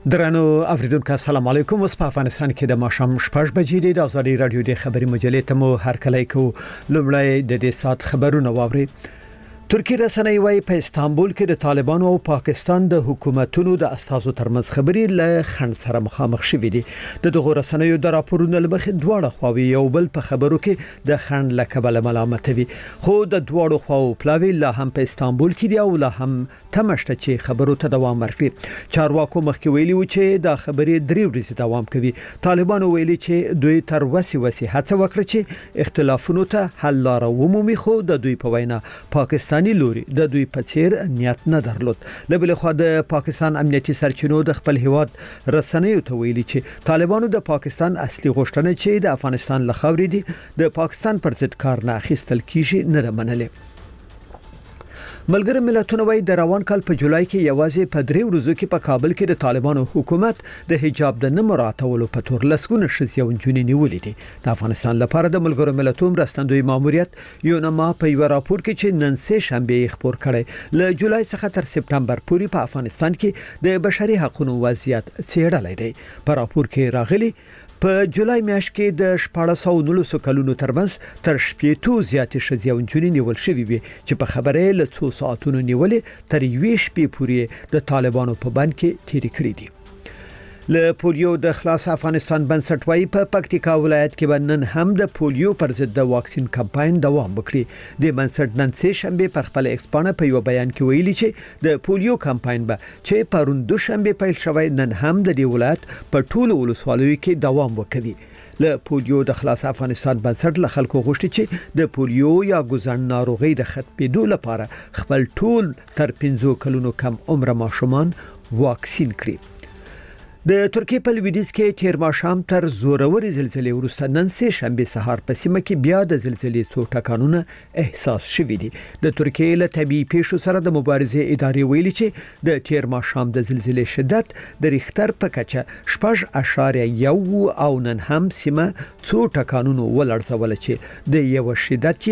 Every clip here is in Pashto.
درنو اوریدونکو السلام علیکم. اوس په افغانستان کې د ماښام 6 بجې د ازادي رادیو د خبري مجلې ته مو هر کله کو لومړی د دې سات خبرونه واوري. ترکی رسنۍ وايي په استانبول کې د طالبانو او پاکستان د حکومتونو د استازو ترمنځ خبري له خنډ سره مخامخ شوې دي. د دغه رسنیو د راپورونو لمخې دواړه خواوې یو بل په خبرو کې د خنډ له کبله ملامتوي، خو د دواړو خواو پلاوی لا هم په استانبول کې دی او لا هم تمشته چې خبرو ته دوام ورکړي. چارواکو مخکې ویلي و چې دا خبرې 3 ورځې دوام کوي. طالبانو ویلي چې دوی تر وسی هڅه وکړه چې اختلافونو ته حل لاره ومومي، خو د دوی په وینا پاکستان لوري د دوی په څیر نیت نه درلود. لبل خو د پاکستان امنیتي سرچینو د خپل هیواد رسنیو ته ویلي چې طالبانو د پاکستان اصلي غوښتنه چې د افغانستان لخوا دي د پاکستان پر ضد کار نه اخیستل کیږي نه منلې. ملګری ملتونه وايي د روان کال په جولای کې یوازې په 3 ورځو کې په کابل کې د طالبانو حکومت د حجاب د نه مراعاتولو په تور لسګونه ښځې او نجونې نیولې دي. د افغانستان لپاره د ملګرو ملتونو مرستندوی ماموریت یونما په یو راپور کې چې نن سه شنبه خبر کړي له جولای څخه تر سپتمبر پورې په افغانستان کې د بشري حقوقو وضعیت څېړل دی. په راپور کې راغلي په جولای میاشت کې د 1419 کلونو ترمنځ تر 80 زیاتې ښځې او نجونې نیول شوې وي چې په خبره له 2 ساعتونو نیولې تر 20 شپې پورې د طالبانو په بند کې تیری کړې دي. له پولیو د خلاص افغانستان بنسټ وايي په پکتیکا ولایت کې نن هم د پولیو پر ضد د واکسین کمپاین دوام وکړي. د بنسټ نن سه شنبه پر خپل ایکسپانه په یو بیان کې ویلي چې د پولیو کمپاین به چې پرون دوشنبه پیل شوی نن هم د دې ولایت په ټولو ولسوالیو کې دوام وکړي. له پولیو د خلاص افغانستان بنسټ له خلکو غوښتي چې د پولیو یا ګوزن ناروغي د ختمېدو لپاره خپل ټول تر 15 کلونو کم عمر ماشومان واکسین کړي. د ترکیه په لویدیځ کې تیر ماښام تر زوروري زلزلې وروسته نن سه شنبه سهار په سیمه کې بیا د زلزلې څو ټکانونه احساس شوي دي. د ترکیه له طبيعي پیښو سره د مبارزې ادارې ویلي چې د تیر ماښام د زلزلې شدت د ریختر په کچه 6.1 او نن هم سیمه څو ټکانونو ولړزول چې د یو شدت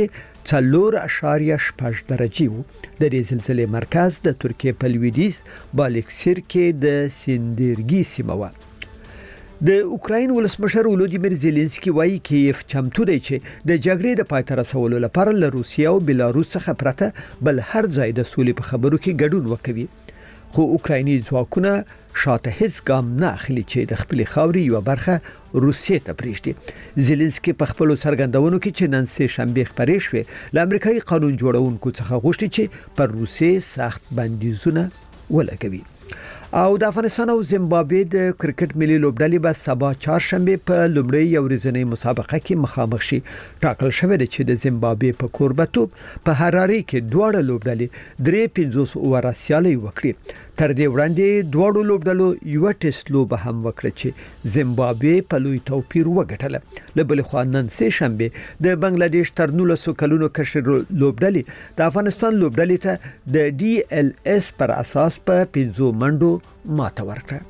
4.8 درجه وو. د دې زلزلې مرکز د ترکیه په لویدیځ بالکسیر کې د سیندرګي سیمه و. د اوکراین ولسمشر ولودیمیر زيلنسکي وایي کیف چمتو دی چې د جګړې د پای ته رسولو لپاره له روسیه او بلاروس څخه پرته بل هر ځای د سولې په خبرو کې ګډون وکوي. خو اوکرایني ځواکونه شاته هیڅ ګام نه اخلي چې د خپل خاوري یو برخه روسیې ته پریږدي. زيلنسکي په خپل څرګندونو کې چې نن سه شنبه خبرې شوې ل امریکایي قانون جوړونکو څخه غوښتي چې پر روسیې سخت بندیزونه ولګوي. او د افغانستان او زیمبابوې د کرکټ ملي لوبډلې به سبا چهارشنبه په لومړی یو ورځنی مسابقه کې مخامخ شي. ټاکل شوی دی چې د زیمبابوې په کوربتوب په هراري کې دواړه لوبډلې 350 اوور سیالي وکړي. تر دې وړاندې دواړو لوبډلو یو ټیسټ لوب هم وکړه چې زیمبابوې په لوی توپیر وګټله. لبل خو نن سه شنبه د بنگلاديش تر 19 کلونو کشر لوبډلې د افغانستان لوبډلې ته د DLS پر اساس په 15 منډو ماته ورکړه.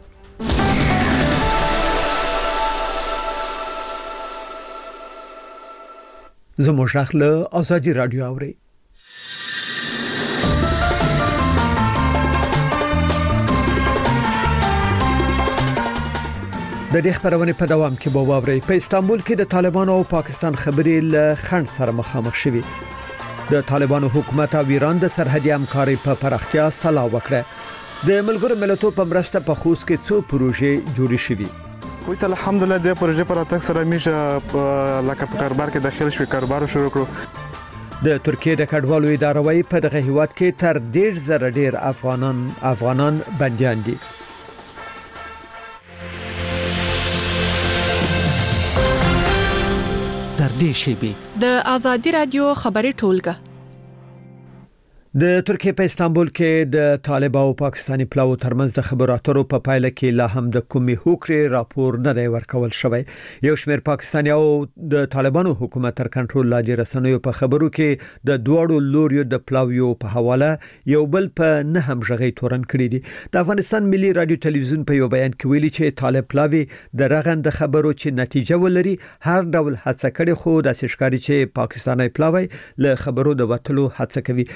زموږ راخله ازادي رادیو اوري. د دې خبرونه په دوام کې به واوري. په استانبول کې د طالبانو او پاکستان خبرې له خنډ سره مخامخ شوي. د طالبانو حکومت او ایران د سرحدي همکاري په پراختیا سلا وکړه. د ملګرو ملتونو په مرسته په خوست کې څو پروژې جوړې شوې. خو الحمدلله د پروژې پر اتک سره میشه لکه په کاروبار کې داخل شوی کاروبار شروع کړو. د ترکیه د کډوالو اداره وايي په دغه هیواد کې تر 1.5 ډیر افغانان بنديان دي. تر دې شیبې د ازادي رادیو خبري ټولګه. د ترکیه په استانبول کې د طالبان او پاکستاني پلاو ترمنځ د خبرو اترو په پایله کې لا هم د کومي هوکړې راپور نه دی ورکول شوی. یو شمېر پاکستاني او د طالبانو حکومت تر کنټرول لاندې رسنیو په خبرو کې د دوړو لوريو د پلاویو په حواله یو بل په نه همغږي تورن کړی دي. د افغانستان ملي رادیو تلویزیون په یو بیان کې ویلي چې طالب پلاوی د رغند خبرو چې نتیجه ولري هر ډول هڅه کړي، خو د ښکاری چې پاکستاني پلاوی له خبرو د وټلو هڅه کوي.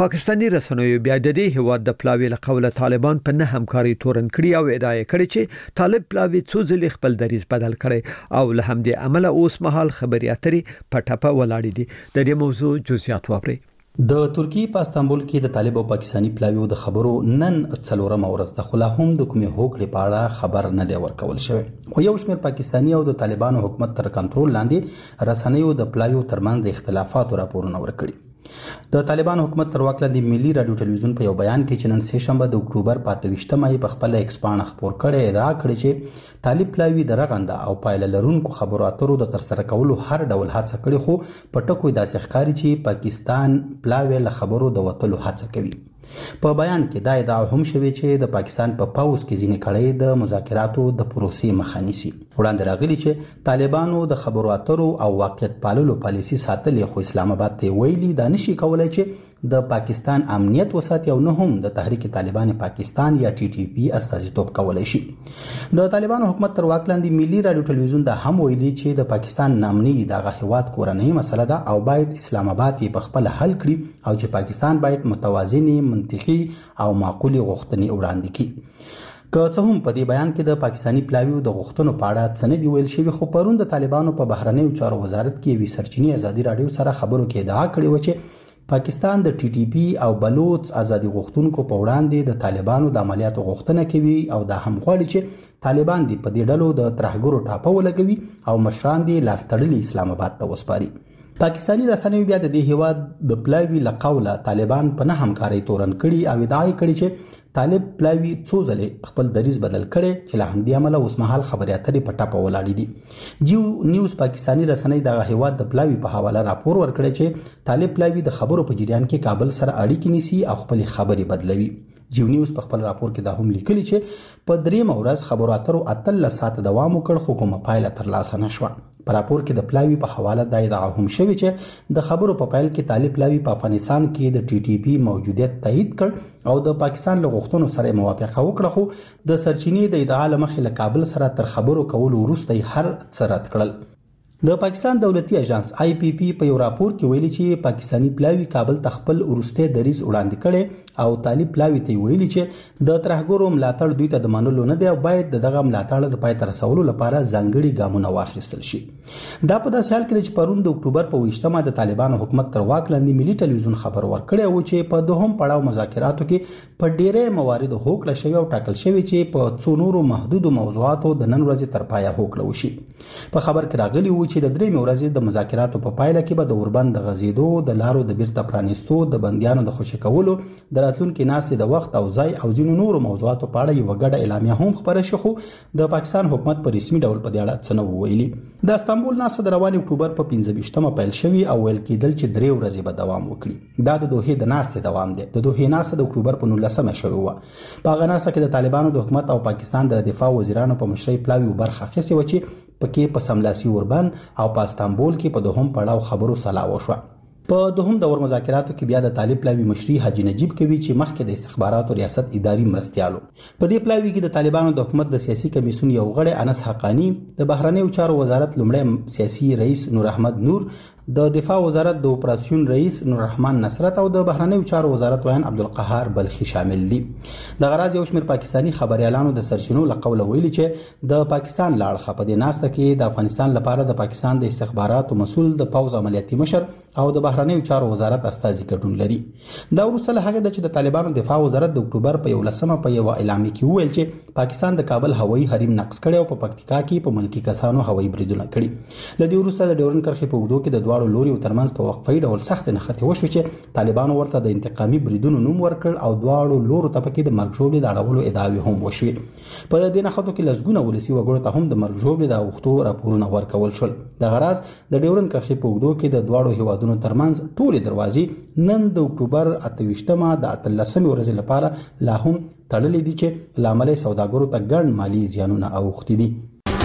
پاکستاني رسنیو بیا د دې هواد د پلاوی له قوله طالبان په نه همکاري تورن کړی او ادعا کړې چې طالب پلاوی څو ځلې خپل دریز بدل کړي او له همدې عمله اوس مهال خبري اترې په ټپه ولاړې دي. د دې موضوع جزئیات واورئ. د ترکیه په استانبول کې د طالب او پاکستانی پلاویو د خبرو نن څلورم ورځ د خلا هم د کومې هوکړې په اړه خبر نه دی ورکول شوی، خو یو شمېر پاکستانی او د طالبانو حکومت تر کنټرول لاندې رسنیو د پلاویو ترمنځ د اختلافاتو راپورونه ورکړي. د طالبانو حکومت تر واک لاندې ملي رادیو ټلویزیون په یو بیان کې چې نن سه شنبه د اکتوبر په 28مه په خپل ایکس باندې خبر کړي ادعا کړې چې طالب پلاوی د رغنده او پایله لرونکو خبرو اترو د ترسره کولو هر ډول هڅه کړې، خو په ټکو داسې ښکاري چې پاکستان پلاوی له خبرو د وتلو هڅه کوي. په بیان کې دا ادعا هم شوې چې د پاکستان په پاوس کې ځینې کړۍ د مذاکراتو د پروسې مخه نیسي. وړاندې راغلي چې طالبانو د خبرو اترو او واقعیت پاللو پالیسي ساتلې، خو اسلام آباد ته ویلي دا نشي کولای چې د پاکستان امنیت وساتي او نه هم د تحریک طالبان پاکستان یا ټي ټي پی استازیتوب کولای شي. د طالبانو حکومت تر واک لاندې ملي رادیو ټلویزیون دا هم ویلي چې د پاکستان نامني دغه هیواد کورنۍ مسله ده او باید اسلام آباد یې په خپل حل کړي او چې پاکستان باید متوازنې، منطقي او معقولې غوښتنې وړاندې کړي. که څه هم په دې بیان کې د پاکستانی پلاویو د غوښتنو په اړه څه نه دی ویل شوی، خو پرون د طالبانو په بهرنیو چارو وزارت کې یوې سرچینې ازادي رادیو سره خبرو کې ادعا کړې و چې پاکستان د ټي ټي پی او بلوچ ازادي غوښتونکو په وړاندې د طالبانو د عملیاتو غوښتنه کوي او دا هم غواړي چې طالبان دې په دې ډلو د ترهګرو ټاپه ولګوي او مشران دې لاس تړلي اسلام آباد ته وسپاري. پاکستانی رسنیو بیا د دې هیواد د پلاوی له قوله طالبان په نه همکاري تورن کړي او ادعا کړي چې طالب پلاوی څو ځلې خپل دریز بدل کړي چې له همدې عمله اوس مهال خبري اترې په ټاپه ولاړې دي. جیو نیوز پاکستانی رسنۍ د هیواد د پلاوی په حواله راپور ورکړی چې طالب پلاوی د خبرو په جریان کې کابل سره اړیکې نیسي او خپل خبري بدلوي. جیو نیوز په خپل راپور کې دا هم لیکلي چې په درېمه ورځ خبرو اترو 18 ساعت دوام وکړ، خو کومه پایله ترلاسه نشوه. په راپور کې د پلاوی په حواله دا ادعا هم شوې چې د خبرو په پیل کې طالب پلاوی په افغانستان کې د ټي ټي پی موجودیت تایید کړ او د پاکستان له غوښتنو سره موافقه وکړه، خو د سرچینې د ادعا لمخې له کابل سره تر خبرو کولو وروسته هر څه رد کړل. د پاکستان دولتي اژانس آی پی پی په یو راپور کې ویلي چې پاکستانی پلاوی کابل ته خپل ورسته دریز وړاندې کړي او طالب پلاوی ته ویلي چې د ترهګرو ملاتړ دوی ته د منلو نه دی او باید دغه ملاتړ د پای ته رسولو لپاره ځانګړي ګامونه واخیستل شي. دا په داسې حال کې چې پرون د اکتوبر په 28مه د طالبانو حکومت تر واک لاندې ملي ټلویزیون خبر ورکړی و چې په دوهم پړاو مذاکراتو کې په ډیره موارد هوکړه شوی او ټاکل شوی چې په څو نورو محدودو موضوعاتو د نن ورځې تر پایه هوکړه وشي. په خبر کې راغلی و چې د درېمې ورځې د مذاکراتو په پایله کې به د اوربند د غزیدو، د لارو د بیرته پرانیستو، د بندیانو د خوشي کولو، د راتلونکي ناستې د وخت او ځای او ځینو نورو موضوعاتو په اړه یوه ګډه اعلامیه هم خپره شي، خو د پاکستان حکومت په رسمي ډول په دې اړه څه نه ویلي. د استانبول ناسته د روان اکتوبر په 25مه پیل شوی او ویل کېدل چې 3 ورځې به دوام وکړي. دا د دوحې د ناستې دوام دی. د دوحې ناسته د اکتوبر په 19مه شوی و. په هغه ناسته کې د طالبانو د حکومت او پاکستان د دفاع وزیرانو په مشرۍ پلاوی برخه اخیستې و چې پکې په سملاسي اوربند او په استانبول کې په دوهم پړاو خبرو سلا وشوه. په دوهم دور مذاکراتو کې بیا د طالب پلاوی مشري حاجی نجیب کوي چې مخکې د استخباراتو ریاست اداري مرستيالو. په دې پلاوی کې د طالبانو د حکومت د سیاسي کمیسیون یو غړی انس حقانی، د بهرنیو چارو وزارت لومړی سیاسي رئیس نور احمد نور، د دفاع وزارت د اپراسیون رئیس نور رحمان نصرت او د بهرنیو چارو وزارت ویان عبدالقهار بلخي شامل دي. د غراض یو شمېر پاکستانی خبريالانو د سرچینو له قوله ویلي چې د پاکستان لاړه په دې ناسته کې د افغانستان لپاره د پاکستان د استخباراتو مسول، د پوز عملیاتي مشر او د بهرنیو چارو وزارت استازي ګډون لري. دا وروسته له هغه چې د طالبانو دفاع وزارت د اکتوبر په 11مه په یو اعلامیه کې ویل چې پاکستان د کابل هوایي حریم نقض کړي او په پکتیکا کې په ملکی کسانو هوایي بریدونه کړي. لدی وروسته د ډیورن کرښې په اوږدو کې د دواړو لوري ترمنځ په وقفي ډول سخت نښتې وشوې چې طالبانو ورته د انتقامي بریدونو نوم ورکړ او دواړو لورو ته پکې د مرګ ژوبلې د اړولو ادعاوې هم وشوې. په دې نښتو کې لسګونه ولسي وګړو ته هم د مرګ ژوبلې د اوښتو راپورونه ورکول شول. د غراض د ډیورن کرښې په اوږدو کې د دواړو هیوادونو ترمنځ ټولې دروازې نن د اکتوبر 28مه د 18مې ورځې لپاره لا هم تړلې دي چې لامل سوداګرو ته ګڼ مالی زیانونه اوښتي دي.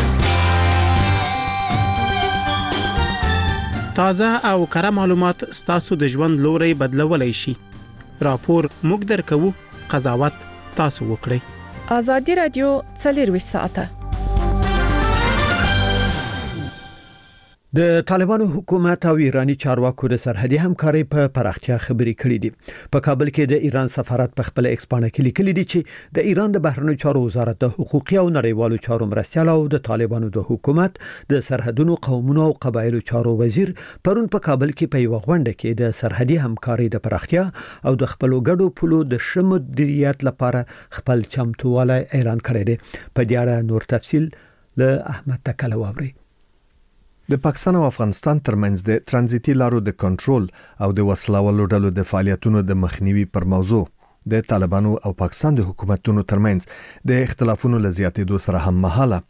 تازه او کره معلومات ستاسو د ژوند لوري بدلولای شي. راپور موږ درکو، قضاوت تاسو وکړئ. آزادي رادیو 24 ساعته د طالبانو حکومت او ایرانی چارواکو د سرحدي همکاري په پراختیا خبرې کړې دي. په کابل کې د ایران سفارت په خپل ایکس باندې کې لیکلي دي چې د ایران د بهرنیو چارو وزارت د حقوقي او نړیوالو چارو مرستیال او د طالبانو د حکومت د سرحدونو قومونو او قبایلو چارو وزیر پرون په کابل کې په یو غونډه کې د سرحدي همکاري د پراختیا او د خپلو ګډو پولو د شمولیت لپاره خپل چمتووالی اعلان کړی دی. په دې اړه نور تفصیل له احمد تکل واوري. د پاکستان او افغانستان ترمنځ د ترانزیتي لارو د کنټرول او د وسلوالو ډلو د فعالیتونو د مخنیوي پر موضوع د طالبانو او پاکستان د حکومتونو ترمنځ د اختلافونو لزیاتېدو سره هم مهاله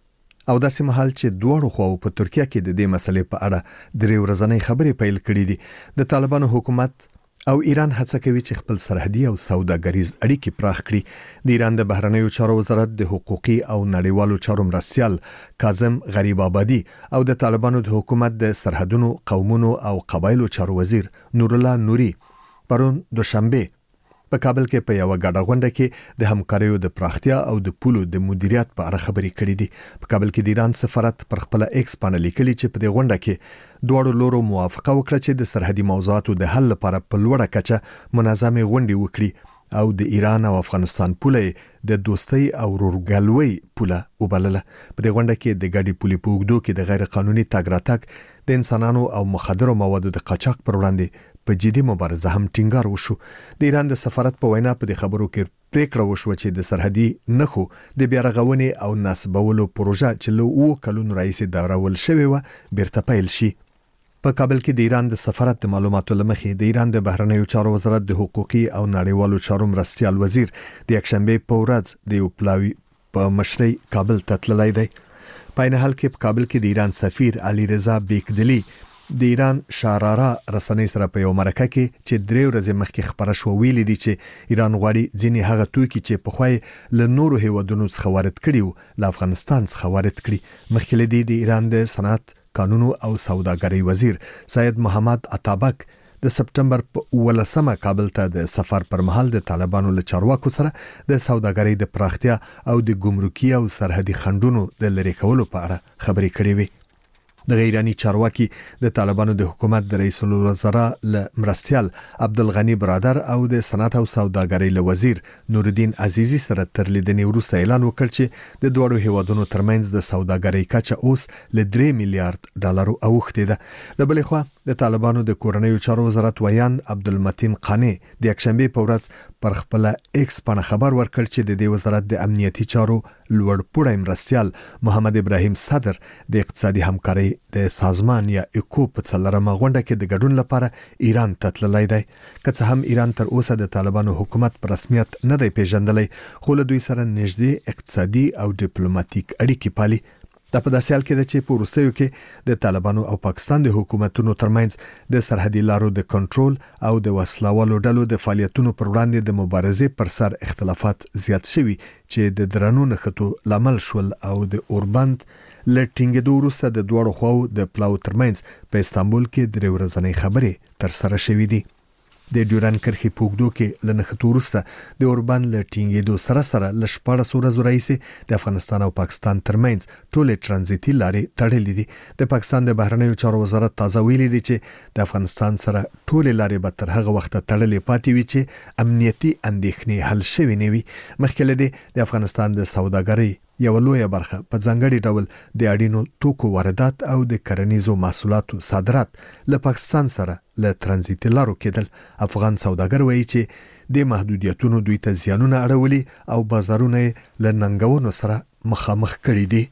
او داسې مهال چې دوه خواو په ترکیه کې د دې مسلې په اړه درې ورځې خبرې پیل کړې دي. د طالبانو حکومت او ایران هڅه کوي چې خپل سرحدي او سوداګریز اړیکې پراخ کړي. د ایران د بهرنیو چارو وزارت د حقوقي او نړیوالو چارو مرستیال کاظم غریب آبادی او د طالبانو د حکومت د سرحدونو قومونو او قبایلو چارو وزیر نور الله نوري پرون دوشنبه په کابل کې په یو غاډه غونډه کې د همکاریو د پراختیا او د پولو د مدیریت په اړه خبرې کړې دي. په کابل کې د ایران سفارت پر خپل ایکس باندې لیکلي چې په دې غونډه کې دوه لورو موافقه وکړه چې د سرحدي موضوعاتو د حل لپاره په لوړه کچه منظمه غونډې وکړي او د ایران او افغانستان پوله د دوستۍ او ورورګلوۍ پوله وبلله. په دې غونډه کې د ګډي پولې په اوږدو کې د غیر قانوني تګ راتګ د انسانانو او مخدرو موادو د قاچاق پر وړاندې په جدي مبارزه هم ټینګار وشو. د ایران د سفارت په وینا په دې خبرو کې پریکړه وشو چې د سرحدي نخو د بیارغونې او نسبولو پروژه چې له 2 کلونو راهیسې داورول شوې و بیرته پیل شي. په کابل کې د ایران د سفارت د معلوماتو لمخې د ایران د بهرنیو چارو وزارت د حقوقي او نړیوالو چارو مرستیال وزیر د یکشنبه په ورځ د یو پلاوی په مشرۍ کابل ته تللی دی. په عین حال کې په کابل کې د ایران سفیر علي رضا بیکدلی د ایران شاراره رسنۍ سره په یو مرکه کې چې 3 ورځې مخکې خبره شو ویلي دي چې ایران غواړي ځینې هغه توکي چې په خوای له نورو هیوادونو څخه وارد کړي له افغانستان څخه وارد کړي. مخکې لدی د ایران د صنعت قانونو او سوداګرۍ وزیر سید محمد عطابک د سپټمبر په 18 کابل ته د سفر پر مهال د طالبانو له چارواکو سره د سوداګرۍ د پراختیا او د ګمرکي او سرحدي خنډونو د لری کولو په اړه خبرې کړې وي. د ایرانی چارواکي د طالبانو د حکومت د رئیس الوزرا ل مرستیال عبدالغنی برادر او د صنعت او سوداګرۍ له وزیر نور الدین عزیزی سره تر لیدنې وروسته اعلان وکړ چې د دوه هیوادونو ترمنځ د سوداګرۍ کچه اوس ل 3 میلیارډ ډالر اوښتې ده. له بلې خوا د طالبانو د کورنیو چارو وزارت ویان عبدالمتین قانی د یکشنبه په ورځ پر خپل ایکس باندې خبر ورکړ چې د دې وزارت د امنیتي چارو لوړ پوړی مرستیال محمد ابراهیم صدر د اقتصادي همکارۍ د سازمان یا اکو په څلورمه غونډه کې د ګډون لپاره ایران ته تللی دی. که څه هم ایران تر اوسه د طالبانو حکومت په رسمیت نه دی پیژندلی خو له دوی سره نږدې اقتصادي او ډیپلوماټیک اړیکې پالي. دا په داسې حال کې ده چې په وروستیو کې د طالبانو او پاکستان د حکومتونو ترمنځ د سرحدي لارو د کنټرول او د وسلوالو ډلو د فعالیتونو پر وړاندې د مبارزې پر سر اختلافات زیات شوي چې د درنو نښتو لامل شول او د اوربند لټینګ وروسته د دوه خواو د پلاو ترمنځ په استانبول کې درې ورځې خبرې تر سره شوې دي. د ډیورن کرخي پوګدو کې لنښتو وروسته د اوربند لټینګ سره ل 14 ورځې راهیسې د افغانستان او پاکستان ترمنځ ټولې ترانزیتي لارې تړلې دي. د پاکستان د بهرنیو چارو وزارت تازه ویلي دی چې د افغانستان سره ټولې لارې به تر هغه وخت تړلې پاتې وي چې امنیتي اندېښنې حل شوي نه وي. مخکې له دې د افغانستان د سوداګرۍ یو لویه برخه په ځانګړي ډول د اړینو توکو واردات او د کرنیزو محصولاتو صادرات له پاکستان سره له ترانزیتي لارو کېدل. افغان سوداګر وایي چې د محدودیتونو دوی ته زیانونه اړولي او بازارونه له ننګونو سره مخامخ کړي دي.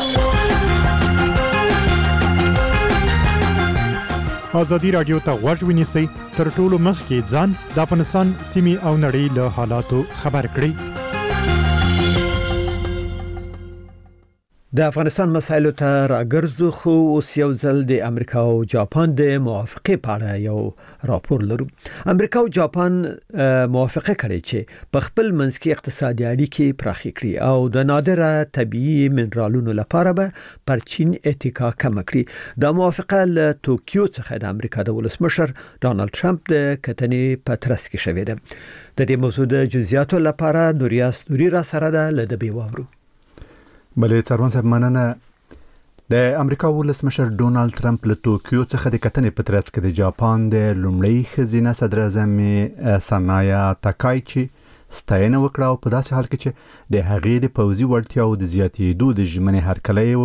ازادي رادیو ته غوږ ونیسئ تر ټولو مخکې ځان د افغانستان سیمې او نړۍ له حالاتو خبر کړئ. د افغانستان مسایلو ته راګرځو خو اوس یو ځل د امریکا او جاپان د موافقه په اړه یو راپور لرو. امریکا او جاپان موافقه کړې چې په خپل منځ کې اقتصادي اړیکې پراخې کړي او د نادره طبيعي منرالونو لپاره به پر چین اتکا کم کړي. دا موافقه له توکیو څخه د امریکا د ولسمشر ډانلډ ټرمپ د کتنې په ترڅ کې شوې ده. د دې موضوع د جزئیاتو لپاره نوري را سره ده لدبي واورو. بلې څارون صاحب مننه. د امریکا ولسمشر ډونالد ټرمپ له توکیو څخه د کتنې په ترڅ کې د جاپان د لومړی ښځینه صدر اعظم سانایا تاکایچی ستاینه وکړه او په داسې حال کې چې د هغې د پوځي وړتیاو د زیاتېدو د ژمنې هرکلی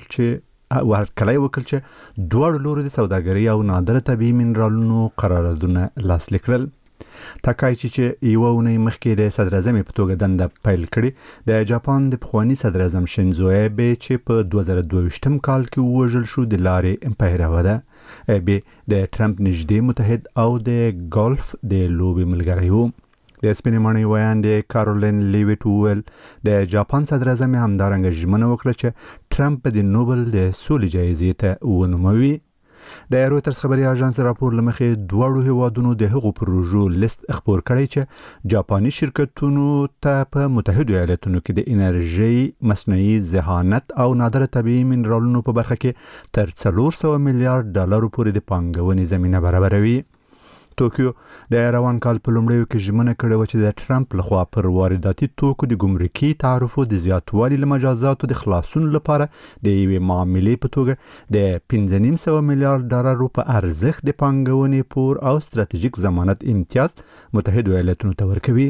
وکړ چې دواړو لورو د سوداګرۍ او نادره طبیعي منرالونو قراردادونه لاسلیک کړل. تاکایچی چې یو ونې مخکې د صدر اعظم په توګه دنده پیل کړې د جاپان د پخوانی صدر اعظم شینزو ایبه چې په 2022م کال کې وژل شو د لارې پیروه ده. ایبه د ټرمپ نږدې متحد او د ګولف د لوبې ملګری و. د سپینمانې ویاندې کارولین لیویټ وویل د جاپان صدر اعظم همدارنګه ژمنه وکړه چې ټرمپ د نوبل د سولې جایزې ته ونوموي. د رویټرز خبري اژانس راپور لمخې دواړو هیوادونو د هغو پروژو لیست خپور کړی چې جاپاني شرکتونو ته په متحده ایالاتونو کې د انرژي، مصنوعي ذهانت او نادره طبیعي منرالونو په برخه کې تر 400 میلیارډ ډالر پورې د پانګونې زمینه برابروي. توکیو د روان کال په لومړیو کې ژمنه کړې و چې د ټرمپ لخوا پر وارداتي توکو د ګمرکي تعرفو د زیاتوالي له مجازاتو د خلاصون لپاره د یوې معاملې په توګه د 5.5 میلیارډ ډالرو په ارزښت د پانګونې پور او ستراتیژیک ضمانت امتیاز متحده ایالاتونو ته ورکوي.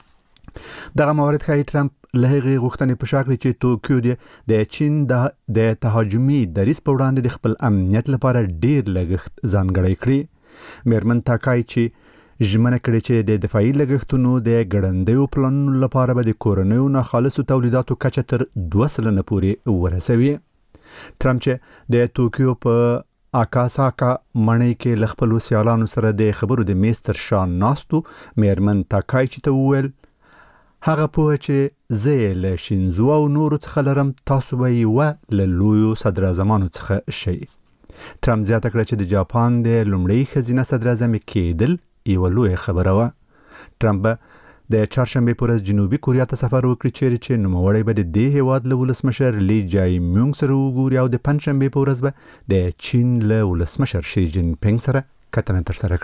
دغه موارد ښایي ټرمپ له هغې غوښتنې په شا کړي چې توکیو د چین د تهاجمي دریځ په وړاندې د خپل امنیت لپاره ډیر لګښت ځانګړی کړي. میرمن تاکایچی ژمنه کړې چې د دفاعي لګښتونو د ګړندیو پلانونو لپاره به د کورنیو ناخالصو تولیداتو کچه تر 2% پورې ورسوي. ټرمپ چې د توکیو په اکاساکا مڼۍ کې له خپلو سیالانو سره د خبرو د میز تر شا ناستو میرمن تاکایچی ته وویل هغه پوهه چې زه له شینزو او نورو څخه لرم تاسو به یې له لویو صدر اعظمانو څخه شئ. ټرمپ زیاته کړه چې د جاپان د لومړی ښځینه صدر اعظم کېدل یوه لویه خبره وه. ټرمپ د چهارشنبې په ورځ جنوبي کوریا ته سفر وکړي چیرې چې نوموړی به د دې هیواد له ولسمشر لی جای میونګ سره وګوري او د پنجشنبې په ورځ به د چین له ولسمشر شي جین پینګ سره کتنه ترسره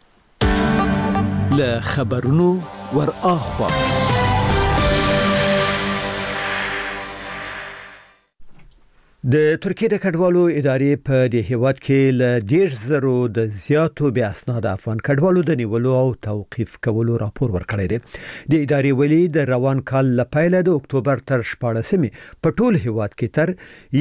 کړي. له خبرونو ور اخوا د ترکیه د کډوالو ادارې په دې هیواد کې ل 10,000 د زیاتو بیا اسناد افغان کډوالو د نیولو او توقيف کولو راپور ورکړی دی. د ادارې ویلي د روان کال لپاره د اکتوبر تر 14مې په ټول هیواد کې تر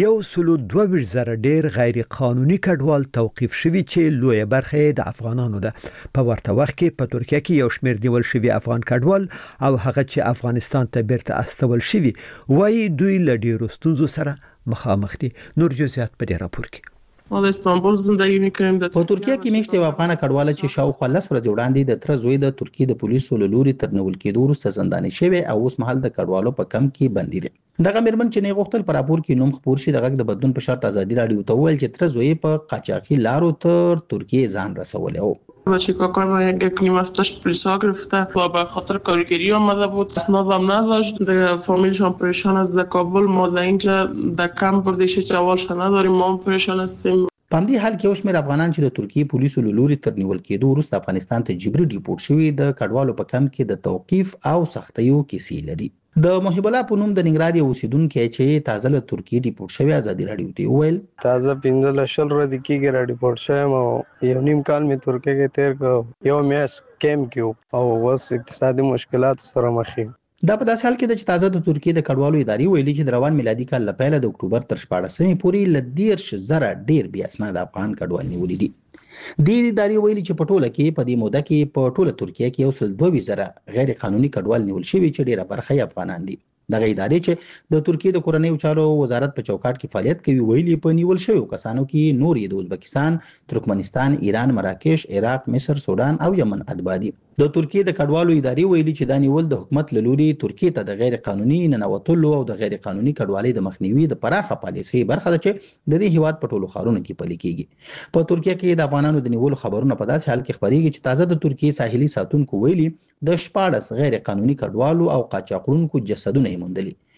122,000 ډیر غیر قانوني کډوال توقيف شوي چې لوی برخه د افغانانو ده. په ورته وخت کې په ترکیه کې یو شمېر نیول شوي افغان کډوال او هغه چې افغانستان ته بیرته استول شوي وایي دوی له ډیرو ستونزو سره مخامخ دي. نور جزئیات په دې راپور کې. د استانبول زندگی می‌کنیم. په ترکیه کې میشته یو افغان کډواله چې شاوخوا 10 ورځې وړاندې د تر زوی د ترکیه د پولیسو له لوري تر نیول کېدو وروسته زنداني شوی او اوس مهال د کډوالو په کم کې بندي دي. دغه مرمن چې نه غوښتل پر راپور کې نوم خبر شي دغه د بدلون په شرط ازادي راډیو ته ویل چې تر زوی په قاچاقي لارو تر ترکیه ځان رسولی او بچه کاکای ما یک کلیمافتش پلیسا گرفته و به خاطر کارگری آمده بود اسنادم نداشت در فامیلشان پریشان است در کابل ما در اینجا در کم بردیش جوالش نداریم ما پریشان هستیم. پاندی حال کې اوس مې افغانان چې د ترکیه پولیسو له لوري تر نیول کېدو وروسته افغانستان ته جبري ډیپورټ شوي د کډوالو په کم کې د توقيف او سختیو کیسې لري. د محب الله په نوم د ننګرهار یو اوسیدونکو چې تازه له ترکیه ډیپورټ شوی ازادي راډیو ته ویل تازه 15 ورځې کېږي را ډیپورټ شوم او یو نیم کال می ترکیه کې تیر کو یو میاش کیم کیو او وس اقتصادي مشکلات سره مخ یم. دا په داسې حال کې چې تازه د ترکیه د کډوالو ادارې ویلي چې د روان میلادي کال لپاره د اکتوبر تر 14مې پورې ل 10,000 ډیر بیا اسناد افغان کډوال نیولې دي. د ادارې ویلي چې په ټوله کې په دې موده کې په ټوله ترکیه کې یو سل 22,000 غیر قانوني کډوال نیول شوي چې ډیره برخه افغانان دي. دغه ادارې چې د ترکیه د کورنیو چارو وزارت په چوکاټ کې فعالیت کوي ویلي په نیول شویو کسانو کې نور د ازبکستان، ترکمنستان، ایران، مراکش، عراق، مصر، سودان او یمن ادبا دي. د ترکیه د کډوالو ادارې ویلي چې دا نیول د حکومت له لوري ترکیه ته د غیر قانوني ننوتلو او د غیر قانوني کډوالۍ د مخنیوي د پراخه پالیسۍ برخه ده چې د دې هیواد په ټولو ښارونو کې پلي کیږي. په ترکیه کې د افغانانو د نیولو خبرونه په داسې حال کې خبرېږي چې تازه د ترکیه ساحلي ساتونکو ویلي د 14 غیر قانوني کډوالو او قاچاقونکو جسدونه یې موندلي.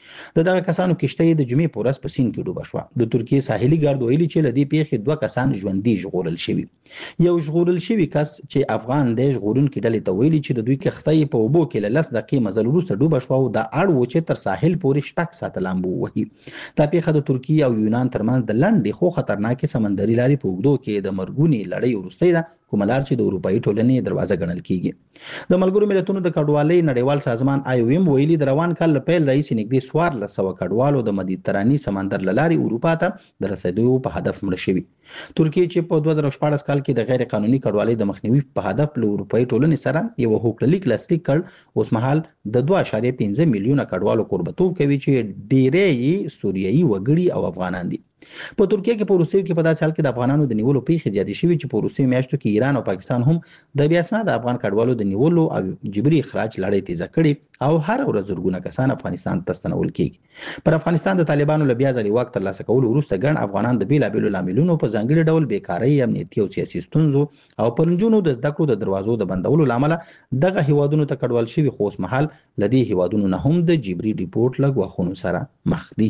دغه کسانو کشته د جمعې په ورځ په سیند کې ډوبه شوه. د ترکیې ساحلي ګارد ویلي چې له دې پیښې 2 کسان ژوندي ژغورل شوي. یو ژغورل شوی کس چې افغان دی ژغورونکي ډلې ته ویلي چې د دوی کښتۍ په اوبو کې له 10 دقیقې مزل وروسته ډوبه شوه او دا اړ و چې تر ساحل پورې 6 ساعته لامبو ووهي. دا پیښه د ترکیې او یونان ترمنځ د لنډې خو خطرناکې سمندري لارې په اوږدو کې د مرګونې لړۍ وروستۍ ده، کومه لار چې د اروپایي ټولنې دروازه ګڼل کیږي. د ملګرو ملتونو د کډوالۍ نړیوال سازمان IOM ویلي د روان کال له پیل راهیسې نږدې 1400 کډوالو د مدیترانې سمندر له لارې اروپا ته د رسیدو په هدف مړه شوي. ترکیې چې په 2014 کال کې د غیر قانوني کډوالۍ د مخنیوي په هدف له اروپایي ټولنې سره یو هوکړلیک لاسلیک کړ، اوس مهال د 2.5 میلیونه کډوالو کوربتوب کوي چې ډېری یې سوریایي وګړي او افغانان دي. په ترکیه کې په روسیې کې په داسې حال کې د افغانانو د نیولو پیښې زیاتې شوي چې په روسیې میاشتو کې ایران او پاکستان هم د بې اسناده افغان کډوالو د نیولو او جبري اخراج لړۍ تیزه کړې او هر ورځ زرګونه کسان افغانستان ته ستنول کیږي. پر افغانستان د طالبانو له بیا ځلې واک ترلاسه کولو وروسته ګڼ افغانان د بیلابیلو لاملونو په ځانګړي ډول بیکارۍ، امنیتي او سیاسي ستونزو او پر نجونو د زده کړو د دروازو د بندولو له امله دغه هیوادونو ته کډوال شوي، خو اوس مهال له دې هیوادونو نه هم د جبري ډیپورټ له ګواښونو سره مخ دي.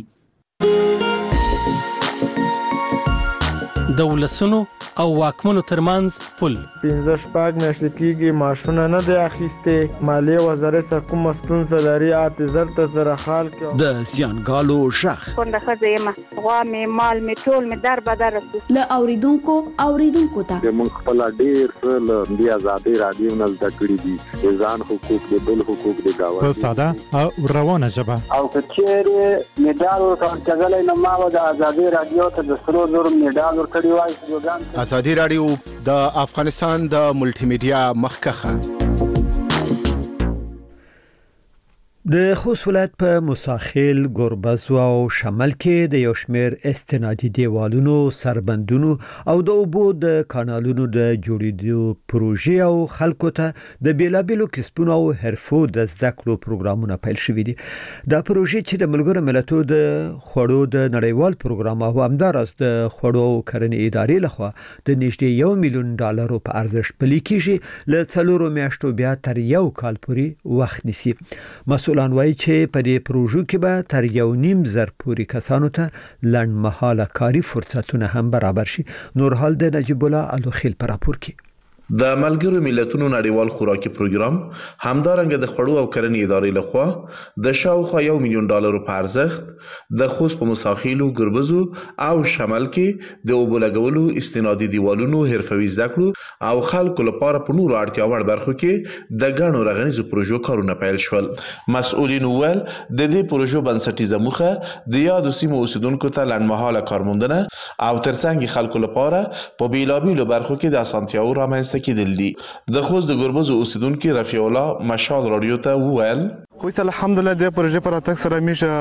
د ولسونو او واکمنو ترمنځ پل 15 میاشتې کېږي معاشونه نه دی اخیستې، مالیې وزارت سره کومه ستونزه لري، اعتذار ته سره حال کې د زیانګالو ژغ کونډه ښځه یم، غوا مې مال مې ټول مې در بدر له اوریدونکو ته موږ خپل ډېر څه له دې ازادي رادیو نه زده کړي دي، د ځان حقوق د بل حقوق د گاونډي په ساده او روانه ژبه او کچېره میډال ورکړل نه ما د ازادي رادیو ته د سرو زر میډال ورکړی وای. ازادي رادیو د افغانستان د ملټي میډیا مخکخه. د خوست ولایت په مساخیل، ګوربز او شمال کې د یو شمېر استنادي دیوالونو، سربندونو او د اوبو د کانالونو د جوړېدو پروژې او خلکو ته د بیلابیلو کسبونو او حرفو د زده کړو پروګرامونه پیل شوي دي. دا پروژې چې د ملګرو ملتونو د خوړو د نړیوال پروګرام او همدارس د خوړو او کرنې ادارې لخوا د نږدې $1 میلیون په ارزښت پلي کیږي، له 4 میاشتو بیا تر 1 کال پورې وخت نیسي. مسؤلان وایي چې په دې پروژو کې به تر 1.5 پورې کسانو ته لنډمهاله کاري فرصتونه هم برابر شي. نور حال د نجیب الله الوخیل پر راپور کې. د ملګرو ملتونو نړیوال خوراکي پروګرام همدارنګه د خوړو او کرنې ادارې لخوا د شاوخوا $1 میلیون په ارزښت د خوست په مساخیلو، ګربزو او شمال کې د اوبو لګولو، استنادي دیوالونو، حرفوي زده کړو او خلکو لپاره په نورو اړتیا وړ برخو کې د ګڼو رغنیزو پروژو کارونه پیل شول. مسؤلین وویل د دې پروژو بنسټیزه موخه د یادو سیمو اوسیدونکو ته لنډمهاله کارموندنه او ترڅنګ خلکو لپاره په بیلابیلو برخو کې د اسانتیاو رامنځته کېدل دي. د خوست د ګربزو اوسیدونکو رفیع الله مشال رادیو ته وویل خو الحمدلله د پروژې پر اتک سره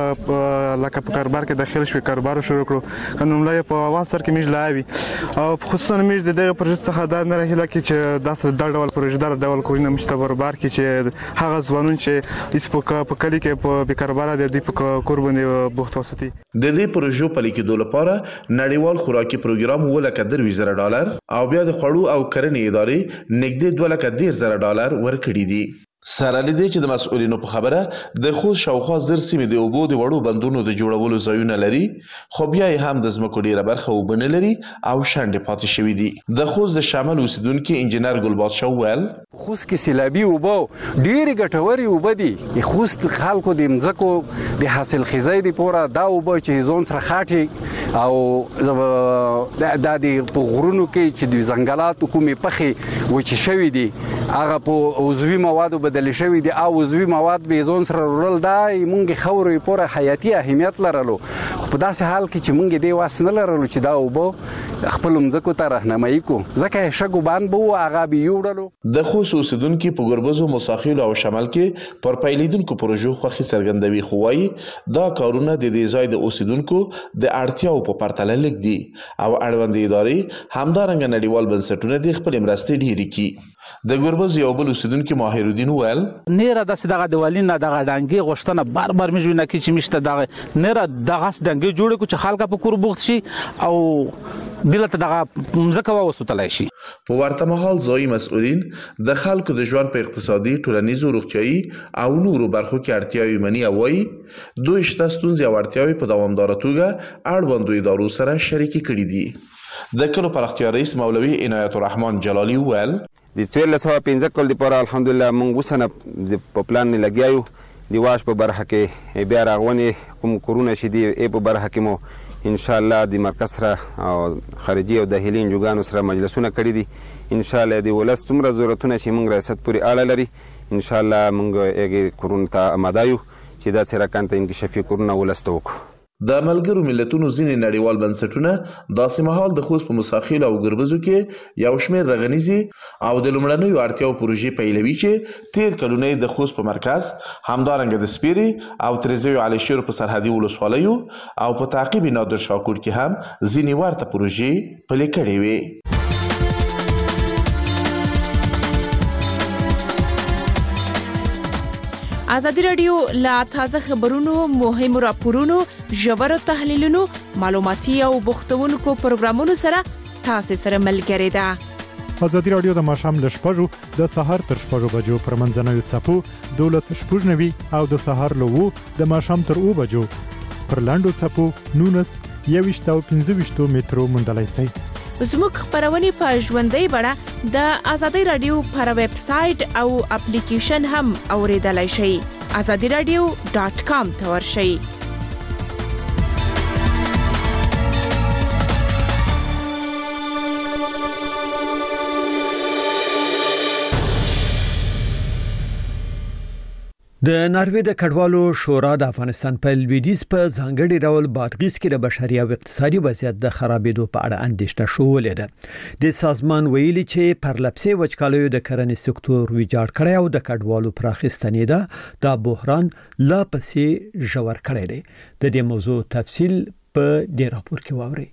میشه لکه په کاروبار کې داخل شوی، کاروبار شروع کړو، قانونله په اواز سره کې میش لاوي او خصوصا میش د دغه پروژې څخه دا نه راهله کې چې داسې د ډول پروژې د ډول کوی نه مشته کاروبار کې چې هغه ځوانون چې اس په کلی کې په بیکاروبار د دوی په قرباني بوخت وساتي. د دې پروژو په لیکدو لپاره نړیوال خوراکي پروګرام $2,10,000 او بیا د خوړو او کرنې ادارې نږدې $2,10,000 ورکړي دي. سره لدې چې د مسؤلینو په خبره د خوست شاوخوا 1000 سیمې د اوبو د وړو بندونو د جوړولو ځایونه لري، خو بیا یې هم د ځمکو ډیره برخه اوبه نه لري او شنډې پاتې شوي دي. د خوست د شمال اوسیدونکي انجینر ګلبادشاه وویل خوست کې سیلابي اوبه ډېرې ګټورې اوبه دي. خوست خلکو د مځکو د حاصل خیزۍ لپاره دا اوبه چې ځون سره خاټي او د په غرونو کې چې د ځنګلاتو کومې پخې وچې شوي دي هغه په عضوي موادو بدل شوي دي او عضوي مواد به ځون سره رول دا مونږ خوري پوره حیاتي اهمیت لرلو. خو په داسې حال کې چې مونږ دې واس نه لرلو چې دا اوبه خپل مځکو ته راهنمایي کو، ځکه شګو باندې وو هغه به یوړلو. د خوست اوسیدونکو په ګربزو، مساخیل او شمال کې پر پیلیدونکو پروژو خوښي څرګندوي، خو وايي دا کارونه د دې ځای د اوسیدونکو د اړتیاو په پرتله لږ دي او اړوند ادارې همدارنګه نړیوال بنسټونه د خپل مرستې ډېرې کړي. د ګربز یو بل اوسیدونکو ماهر الدین ویل نه را دغه دیوالینه دغه ډنګي غشتنه بار مجوینه کی چې مشته دغه نه را دغه ډنګي جوړ کو چې خلک په کور بوخت شي او دلته دغه مزکه وسوتلای شي. په ورته مهال ځایي مسؤلین د خلکو د ژوند په اقتصادي، ټولنیزو، روغتیايي او نورو برخو کې اړتیاوې مني او وایي دوی شته ستونزې او اړتیاوې په دوامداره توګه اړوندو ادارو سره شریکې کړي دي. د کلو پراختیا رئیس مولوي عنایت الرحمن جلالی ویل د 1415 کال لپاره الحمدلله موږ وسنه په پلان نه لګیایو د واش په برخه کې بیا راغونې کوم کورونه شې دی په برخه کې مو ان شاء الله د مرکز سره او خارجي او داخلي انجوګانو سره مجلسونه کړي دي. ان شاء الله د ولست څومره ضرورتونه چې موږ ریاست پورې اړه لري ان شاء الله موږ یې کورونه ته آماده یو چې دا سره کانته انکشافي کورونه ولست وکړو. د ملګرو ملتونو ځینې نړیوال بنسټونه داسې مهال د خوست په مساخیل او ګربزو کې یو شمېر رغنیزي او د لومړنیو اړتیاو پروژې پیلوي چې تیر کلونه د خوست په مرکز همدارنګه د سپیري او تریزیو علي شیر په سرحدي ولسوالیو او په تعقیب نادر شاکور کې هم ځینې ورته پروژې پلي کړې وې. ازادي رادیو لا تازه خبرونو، مهم راپورونو، ژورو تحلیلونو، معلوماتي او بوختونکو پروګرامونو سره تاسو سره ملګری ده. ازادي رادیو د ماښام له 6 د سهار تر 6 بجو پر منځنوي څپو 12:09 او د سهار له 2 د ماښام تر 2 بجو پر لاندو څپو 19 او 15 مترو مندلای سي. زموږ خبرونه په ژوندۍ بڼه د ازادي رادیو پر ویب سټ او اپلیکیشن هم اوریدلای شئ. azadiradio.com ته ورشئ. د ناروې د کډوالو شورا د افغانستان په لویدیځ په ځانګړي ډول بادغیس کې د بشري او اقتصادي وضعیت د خرابېدو په اړه اندېښنه شولې ده. د سازمان ویلي چې پرلپسې وچکالیو د کرنې سکتور ویجاړ کړی او د کډوالو پراخستنې دا بحران لا پسې ژور کړی دی. د دې موضوع تفصیل په دې راپور کې واورئ.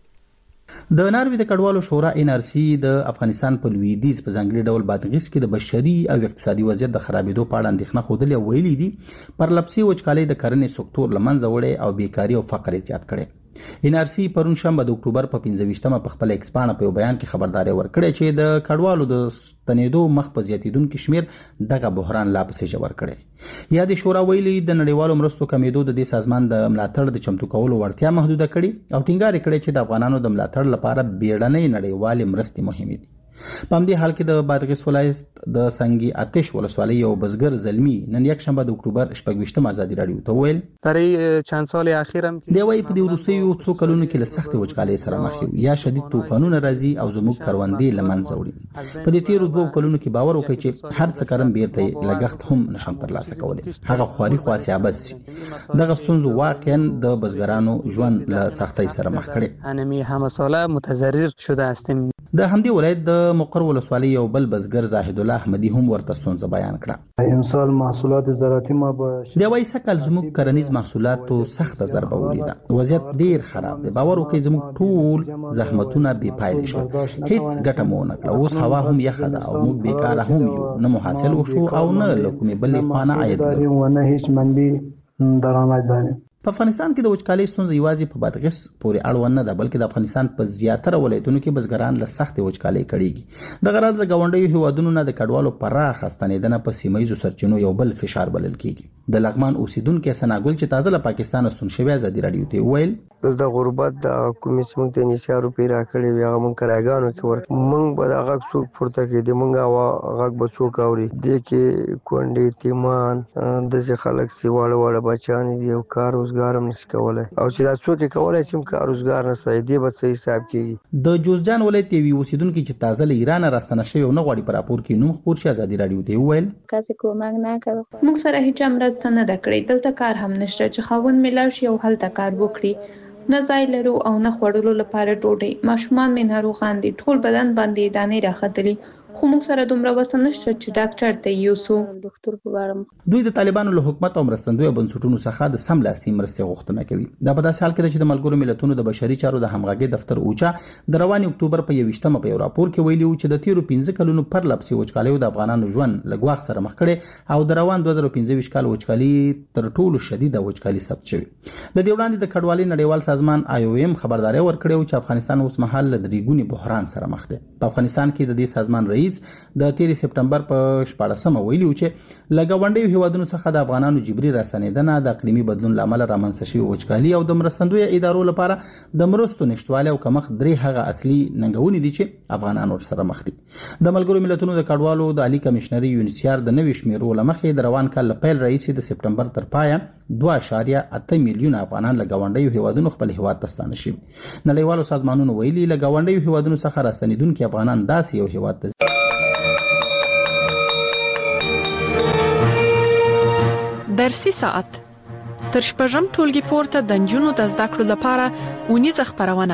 د ناروې د کډوالو شورا NRC د افغانستان په لویدیځ په ځانګړي ډول بادغیس کې د بشري او اقتصادي وضعیت د خرابېدو په اړه اندېښنه خوده ویلي دي. پرلپسې وچکالۍ د کرنې سکتور لمنځه وړي او بیکاري او فقر زیات کړي. NRC پرون شنبه د اکتوبر په 15مه په خپل ایکسپانه په بیان کې خبرداري ورکړې چې د کډوالو د ستنېدو مخ په زیاتیدونکو شمیر دغه بحران لا پسې ژور کړي. یا د شورا ویلي د نړیوالو مرستو کمیدو د دې سازمان د ملاتړ د چمتو کولو وړتیا محدوده کړي او ټینګار کړي چې د افغانانو د ملاتړ لپاره بیړنۍ نړیوالې مرستې مهمه دي. په همدې حال کې د بادغیس ولایت د سنگي آتش ولسوالۍ یو بزګر زلمی نن یک شنبه د اکتوبر 26 ازادي رادیو ته ویل درې چند سال اخیر هم دی وای په دې وروستیو څو کلونو کې له سخت وچکالۍ سره مخ یو یا شدید طوفانونه راځي او زموږ کروندې لمنځه وړي. په دې تیرو 2 کلونو کې باور وکړي چې هر څه کرم بیرته لګښت هم نشم ترلاسه کولای. هغه خواري خاصیابت سي دغه ستونزو واقعا د بزګرانو ژوند له سختۍ سره مخ کړي. انمی همه ساله متضرر شده هستیم. د همدې ولایت د مقر ولسوالۍ یو بل بزګر زاهد الله احمدي هم ورته ستونزه بیان کړه. امسال محصولات زراعتي ما به د وای سکل زموږ کرنیز محصولاتو سخت ضربه ولیده. وضعیت ډیر خراب دی. باور وکړئ زموږ ټول زحمتونه بې پایلې شول. هیڅ ګټه مو نه کړه. اوس هوا هم یخه ده او موږ بیکاره هم یو. نه مو حاصل وشو او نه له کومې بلې خوا نه عاید لرو. ونه هیڅ منبع درآمد داریم. په افغانستان کې د وچکالۍ ستونزه یوازې په بادغیس پورې اړوند نه ده بلکې د افغانستان په زیاتره ولایتونو کې بزګران له سختې وچکالۍ کړيږي. د غرض د گاونډیو هیوادونو نه د کډوالو پراخ ستنېدنه په سیمایي سرچینو یو بل فشار بلل کیږي. د لغمان اوسیدونکو سناګل چې تازه له پاکستان ستون شوی ازادي رادیو ته ویل د غربت د حکومت څنګه ته نشارو پیرا کړی وي هغه مونږ کراګانو کې ورک مونږ به د غږ څوک پورته کې د مونږه غږ به څوک اوري د کې کونډې تیمان د خلک سی واړه بچان دي او کار روزګار هم نشي کولای او چې دا څوک کولای سیم کار روزګار نه سي دی به څه حساب کیږي. د جوزجان ولایت یو اوسیدونکو چې تازه له ایران راستنه شوی او نه غواړي پر راپور کې نوم خبر شي ازادي رادیو ته ویل کاسې کومک نه کوي. موږ سره هیڅ مرسته نه ده کړې. دلته کار هم نشته چې خاوند ملار شي او هلته کار وکړي. نه ځای لرو او نه خوړلو لپاره ډوډۍ. ماشومان مې ناروغان دي. ټول بدن باندې دانې راختلي خو موږ سره دومره وس نشته چې ډاکټر ته یوسو. ډاکټر په اړه دوی د طالبانو له حکومت او مرستندوی بنسټونو څخه د سملاسي مرستې غوښتنه کوي. دا په داسې حال کې چې د ملګرو ملتونو د بشري چارو د همغږي دفتر اوچا د روان اکتوبر په 21مه په یو راپور کې ویلي و چې د تیرو 15 کلونو پر لپسي وچکالي د افغانانو ژوند لګواخ سره مخ کړي او د روان 2015 کال وچکالي تر ټولو شدیده وچکالي ثبت شوی. لدې وړاندې د کډوالۍ نړیوال سازمان IOM خبرداري ورکړې چې افغانستان اوس مهال د ریګونی بحران سره مخ دی. په افغانستان کې د دې سازمان رئیس د 13 سپټمبر په 14مه ویلي و چې لګاونډي هیوادونو څخه د افغانانو جبري راستنیدنه د اقلیمي بدلون لامل رامنځته شوی وچکالي او د مرستندوی ادارو لپاره د مرستو نشټواله او کمښت درې هغه اصلي ننګونې دي چې افغانانو سره مخ دي. د ملګرو ملتونو د کډوالو د عالی کمشنري UNHCR د نوي شمیرو لمخې د روان کال پیل رئیس د سپټمبر تر پایه 2.8 میلیون افغانان لګاونډي هیوادونو خپل هیواد ته ستانه شوي. نړیوالو سازمانونو ویلي لګاونډي هیوادونو څخه راستنیدونکو افغانان داسې یو هیواد ته درسي ساعت تر شپږم ټولګي پورته د نجونو د زده کړو لپاره ونیزه خبرونه.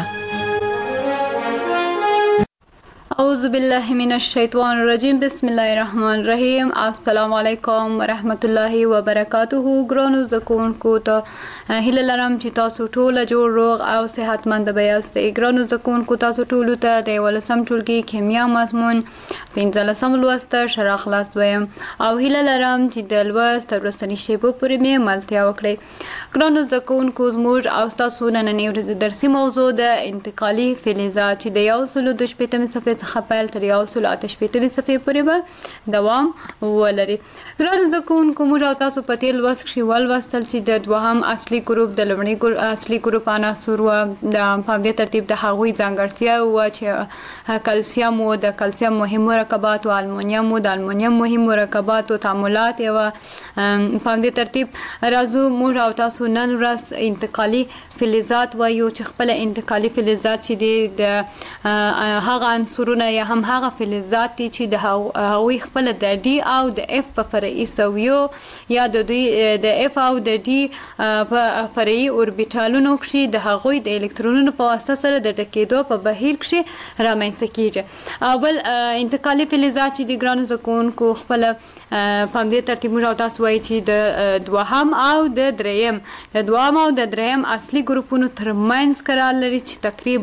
اعوذ بالله من الشیطان الرجیم بسم الله الرحمن الرحیم. السلام علیکم ورحمت الله وبرکاته. ګرانو زده کوونکو ته هیله لرم چې تاسو ټول جوړ روغ او صحتمند یاست. ګرانو زده کوونکو تاسو ټول ته د 18م ټولګي کیمیا مضمون 15م لوست شرح خلاص دویم او هیله لرم چې د لوست ورستنی شیبو پورې مې ملتیا وکړئ. ګرانو زده کوونکو زموږ او تاسو نننۍ ورځ درسي موضوع د انتقالي فلزات چې د 128 صفحې خپل تر 128 صفحې پورې به دوام ولري. ګرانو زده کوونکو موږ او تاسو په تیر لوست کې ولوستل چې د دوهم اصلي ګروپ د لومړي اصلي ګروپ عناصر او د په دې ترتیب د هغوی ځانګړتیا او چې کلسیم او د کلسیم مهم مرکبات او المونیم او د المونیم مهم مرکبات او تعاملات او په دې ترتیب راځو موږ او تاسو نن ورځ انتقالي فلزات وایو چې خپل انتقالي فلزات چې د هغه عنصرونه یا هم هغه فلزات چې د هغوی خپل د ډي او د اف په فرعي سویو یا د دوی د اف او د ډي په فرعي اوربیټالونو کې د هغوی د الکترونونو په واسطه سره د ډکېدو په بهیر کې رامنځته کیږي. او بل انتقالي فلزات چې د ګرانو زده کوونکو خپل په دې ترتیب موږ تاسو وایي چې د دوهم او د دریم د دریم اصلي ګروپونو ترمنځ قرار لري چې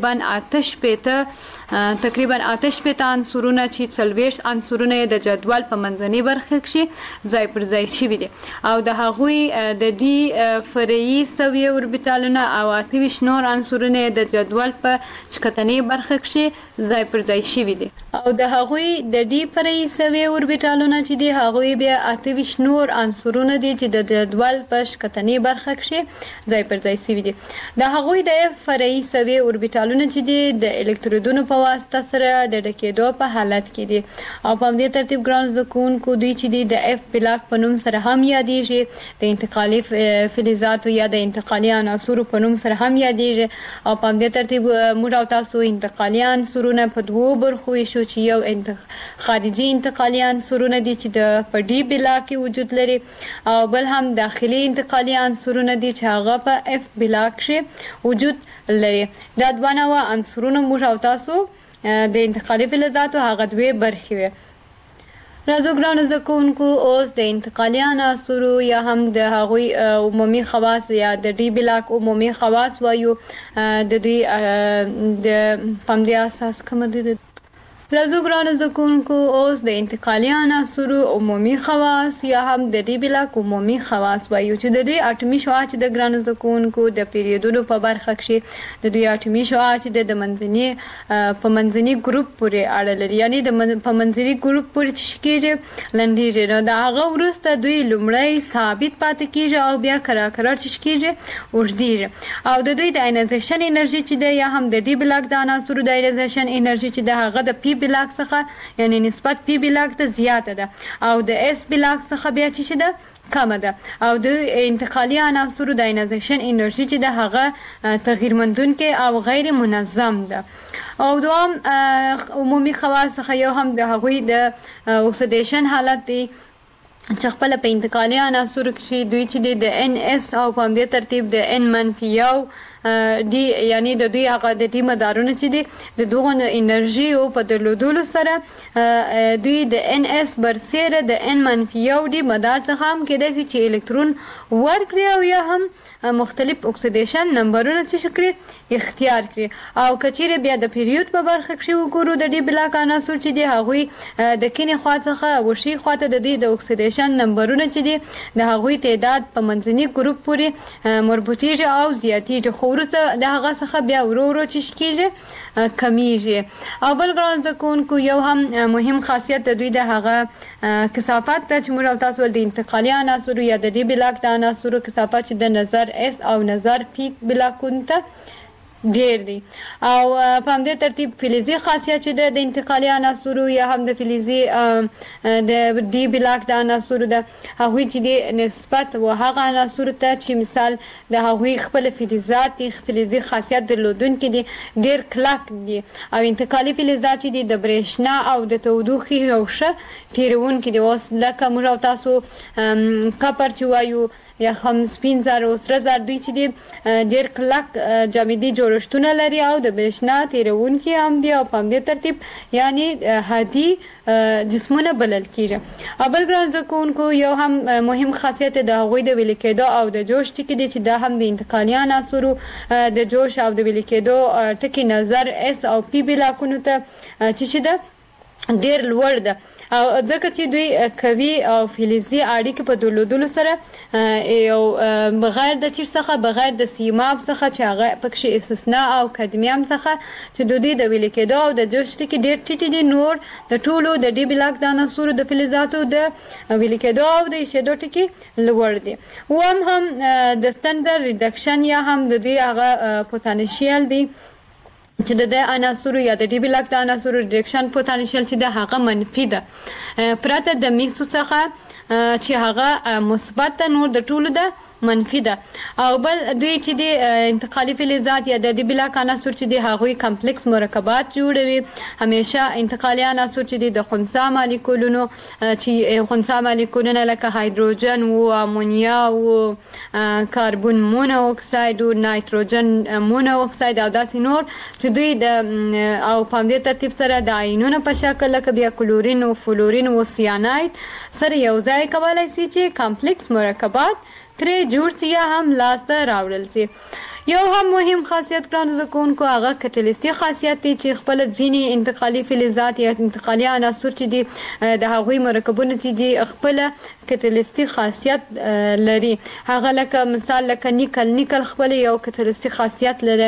تقریبا 8 عنصرونه چې 40 عنصرونه د جدول په منځنۍ برخه کې ځای پر ځای شوي دي او د هغوی د ډي فرعي سویه اوربیټالونه او 28 نور عنصرونه د جدول په شکتنۍ برخه کې ځای پر ځای شوي دي او د هغوی د ډي فرعي سویه اوربیټالونه چې دي هغوی بیا 28 نور عنصرونه دي چې د جدول په شکتنۍ برخه کې ځای پر ځای شوي دي. د هغوی د اف فرعي سویه اوربیټالونه چې دي د الکترودونو په واسطه سره د ډکېدو په حالت کې دي او په دې ترتیب ګران زده کوونکو دوی چې د اف بلاک په نوم سره هم یادېږي د انتقالي فلزاتو یا د انتقالي عناصرو په نوم سره هم یادېږي او په دې ترتیب موږ او تاسو انتقالي عنصرونه په دوو برخو ویشو چې یو خارجي انتقالي عنصرونه دي چې د په ډي بلاک کې وجود لري او بل هم داخلي انتقالي عنصرونه دي چې هغه په اف بلاک کې وجود لري. دا دوه نوع عنصرونه موږ او تاسو د انتقالي فلزاتو هغه دوه برخې وي. راځو ګرانو زده کوونکو اوس د انتقالي عناصرو یا هم د هغوی عمومي خواص یا د ډي بلاک عمومي خواص وایو د دوی د پمدې اساس کوم دي. راځو ګرانو زده کوونکو اوس د انتقالي عناصرو عمومي خواص یا هم د ډي بلاک عمومي خواص وایو چې د دوی اټومي شعاع چې د ګرانو زده کوونکو د پیریډونو په برخه کې د دوی اټومي شعاع چې د منځني ګروپ پورې اړه لري یعنی د په منځني ګروپ پورې چې کېږي لنډیږي نو د هغه وروسته دوی لومړی ثابت پاتې کېږي او بیا کرار چې کېږي اوږدیږي او د دوی د آینایزیشن انرژي چې ده یا هم د ډي بلاک د عناصرو د آینایزیشن انرژي چې ده هغه د پی بلاک څخه یعنی نسبت پی بلاک ته زیاته ده او د اس بلاک څخه بیا چې ده کمه ده او د انتقالي عناصرو د آینایزیشن انرژي چې ده هغه تغییر مندونکې او غیر منظم ده. او دوام عمومي خواص څخه یو هم د هغوی د اوکسیدیشن حالت دی چې خپل په انتقالي عناصرو کې دوی چې د ان اس او په دې ترتیب د ان منفي یو دی یعنی د دوی هغه د دې مدارونه چې دي د دوغه انرژي او په درلودلو سره دوی د NS برسره د N منفي یو دی مدار څخه هم کېدای شي چې الکترون ورکړي او یا هم مختلف اکسیډیشن نمبرونه چې شکري اختیار کړي او کچېره بیا د پیریود په برخه کې وګورو د دې بلاک عناصر چې دي هغوی د کینې خوا څخه وشي خواته د دې د اکسیډیشن نمبرونه چې دي د هغوی تعداد په منځني ګروپ پورې مربوطیږي او زیاتیږي خو وروسته د هغه څخه بیا ورو ورو چې کېږي کمیږي او بل ګران زکونکو یو هم مهم خاصیت د دوی د هغه کثافت ته چې موږ تاسو د انتقالي عناصر یا د دې بلاک د عناصرو کثافت چې د نظر S او نظر P بلاکونو ته ډیر دی او په همدې ترتیب فلزي خاصیت چې د انتقالي عناصرو یا هم د فلزي د دی بلاک د عناصرو د هغوی چې د نسبت و هغه عناصرو ته چې مثال د هغوی خپل فلزات فلزي خاصیت درلودونکي دي ډیر کلک دي او انتقالي فلزات چې د برېښنا او د تودوخې یو ښه تیرونکي دي اوس لکه موږ او تاسو کپر چې وایو یا هم سپین زر او سره زر دوی چې دي ډیر کلک جامدي جوړښتونه لري او د برېښنا تیرونکي هم دي او په همدې ترتیب یعنی هادي جسمونه بلل کیږي او بل ګران زکونکو یو هم مهم خاصیت د هغوی د ویلې کېدو او د جوش ټکي دي چې دا هم د انتقالي عناصرو د جوش او د ویلې کېدو ټکي نظر S او P بلاکونو ته چې ده ډیر لوړ ده او ځکه چې دوی قوي او فلزي اړیکې په درلودلو سره یو بغیر د چیر څخه بغیر د سیماب څخه چې هغه پکې استثناء او کدمیوم څخه چې دوی د ویلې کېدو او د جوش ټکي ډیر ټیټ دي نور د ټولو د ډي بلاک د عناصرو د فلزاتو د ویلې کېدو او د شیدو ټکي لوړ دي هم د ستاندر ریډکشن یا هم د دوی هغه پوتانشیل دي چې د عناصرو یا د ډي بلاک د عناصرو ریډکشن پوتانشیل چې د هغه منفي ده پرته د میکسو څخه چې هغه مثبت نور د ټولو ده منفي ده او بل دوی چې د انتقالي فلزات یا د ډي بلاک عناصر چې د هغوی کمپلیکس مرکبات جوړوي همیشه انتقالي عناصر چې د خنثی مالیکولونو چې خنثی مالیکولونه لکه هایدروجن او امونیا او کاربن مونو اکساید او نایتروجن مونو اکساید او داسې نور چې دوی د او په همدې ترتیب سره د آیونونو په شکل لکه بیا کلورین او فلورین او سیاناید سره یو ځای کولای شي چې کمپلیکس مرکبات ترې جوړ سي یا هم لاسته راوړل سي یو هم مهم خاصیت ګران زکونکو هغه کټلیستي خاصیت دی چې خپل ځینی انتقالي فلزات یا انتقالي عناصر چې دي د هغوی مرکبونه چې دي خپل کټلیستي خاصیت لري هغه لکه مثال لکه نیکل خپل یو کټلیستي خاصیت لري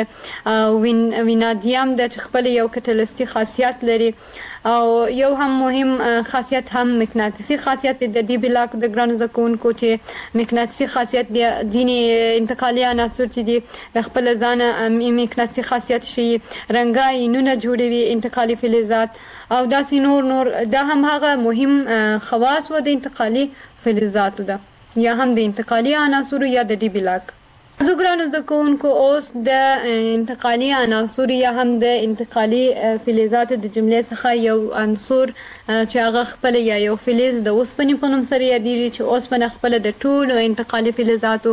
وینادیم د خپل یو کټلیستي خاصیت لري او یو هم مهم خاصیت هم مغناطیسي خاصیت د دې بلاک د ګران زکونکو چې مغناطیسي خاصیت دی ځینی انتقالي عناصر چې دي د خپل ځان مغناطیسي خاصیت شي رنګاینونه جوړوي انتقالي فلزات او داسې نور دا هم هغه مهم خواص و د انتقالي فلزاتو ده یا هم د انتقالي عناصر یا د ډي بلاک زګران زکونکو اوس د انتقالي عناصر یا هم د انتقالي فلزات د جملې څخه یو عنصر چې هغه خپل یا یو فلز د اوسپنې په نوم سره یادېږي چې اوسپنه خپل د ټولو انتقالي فلزاتو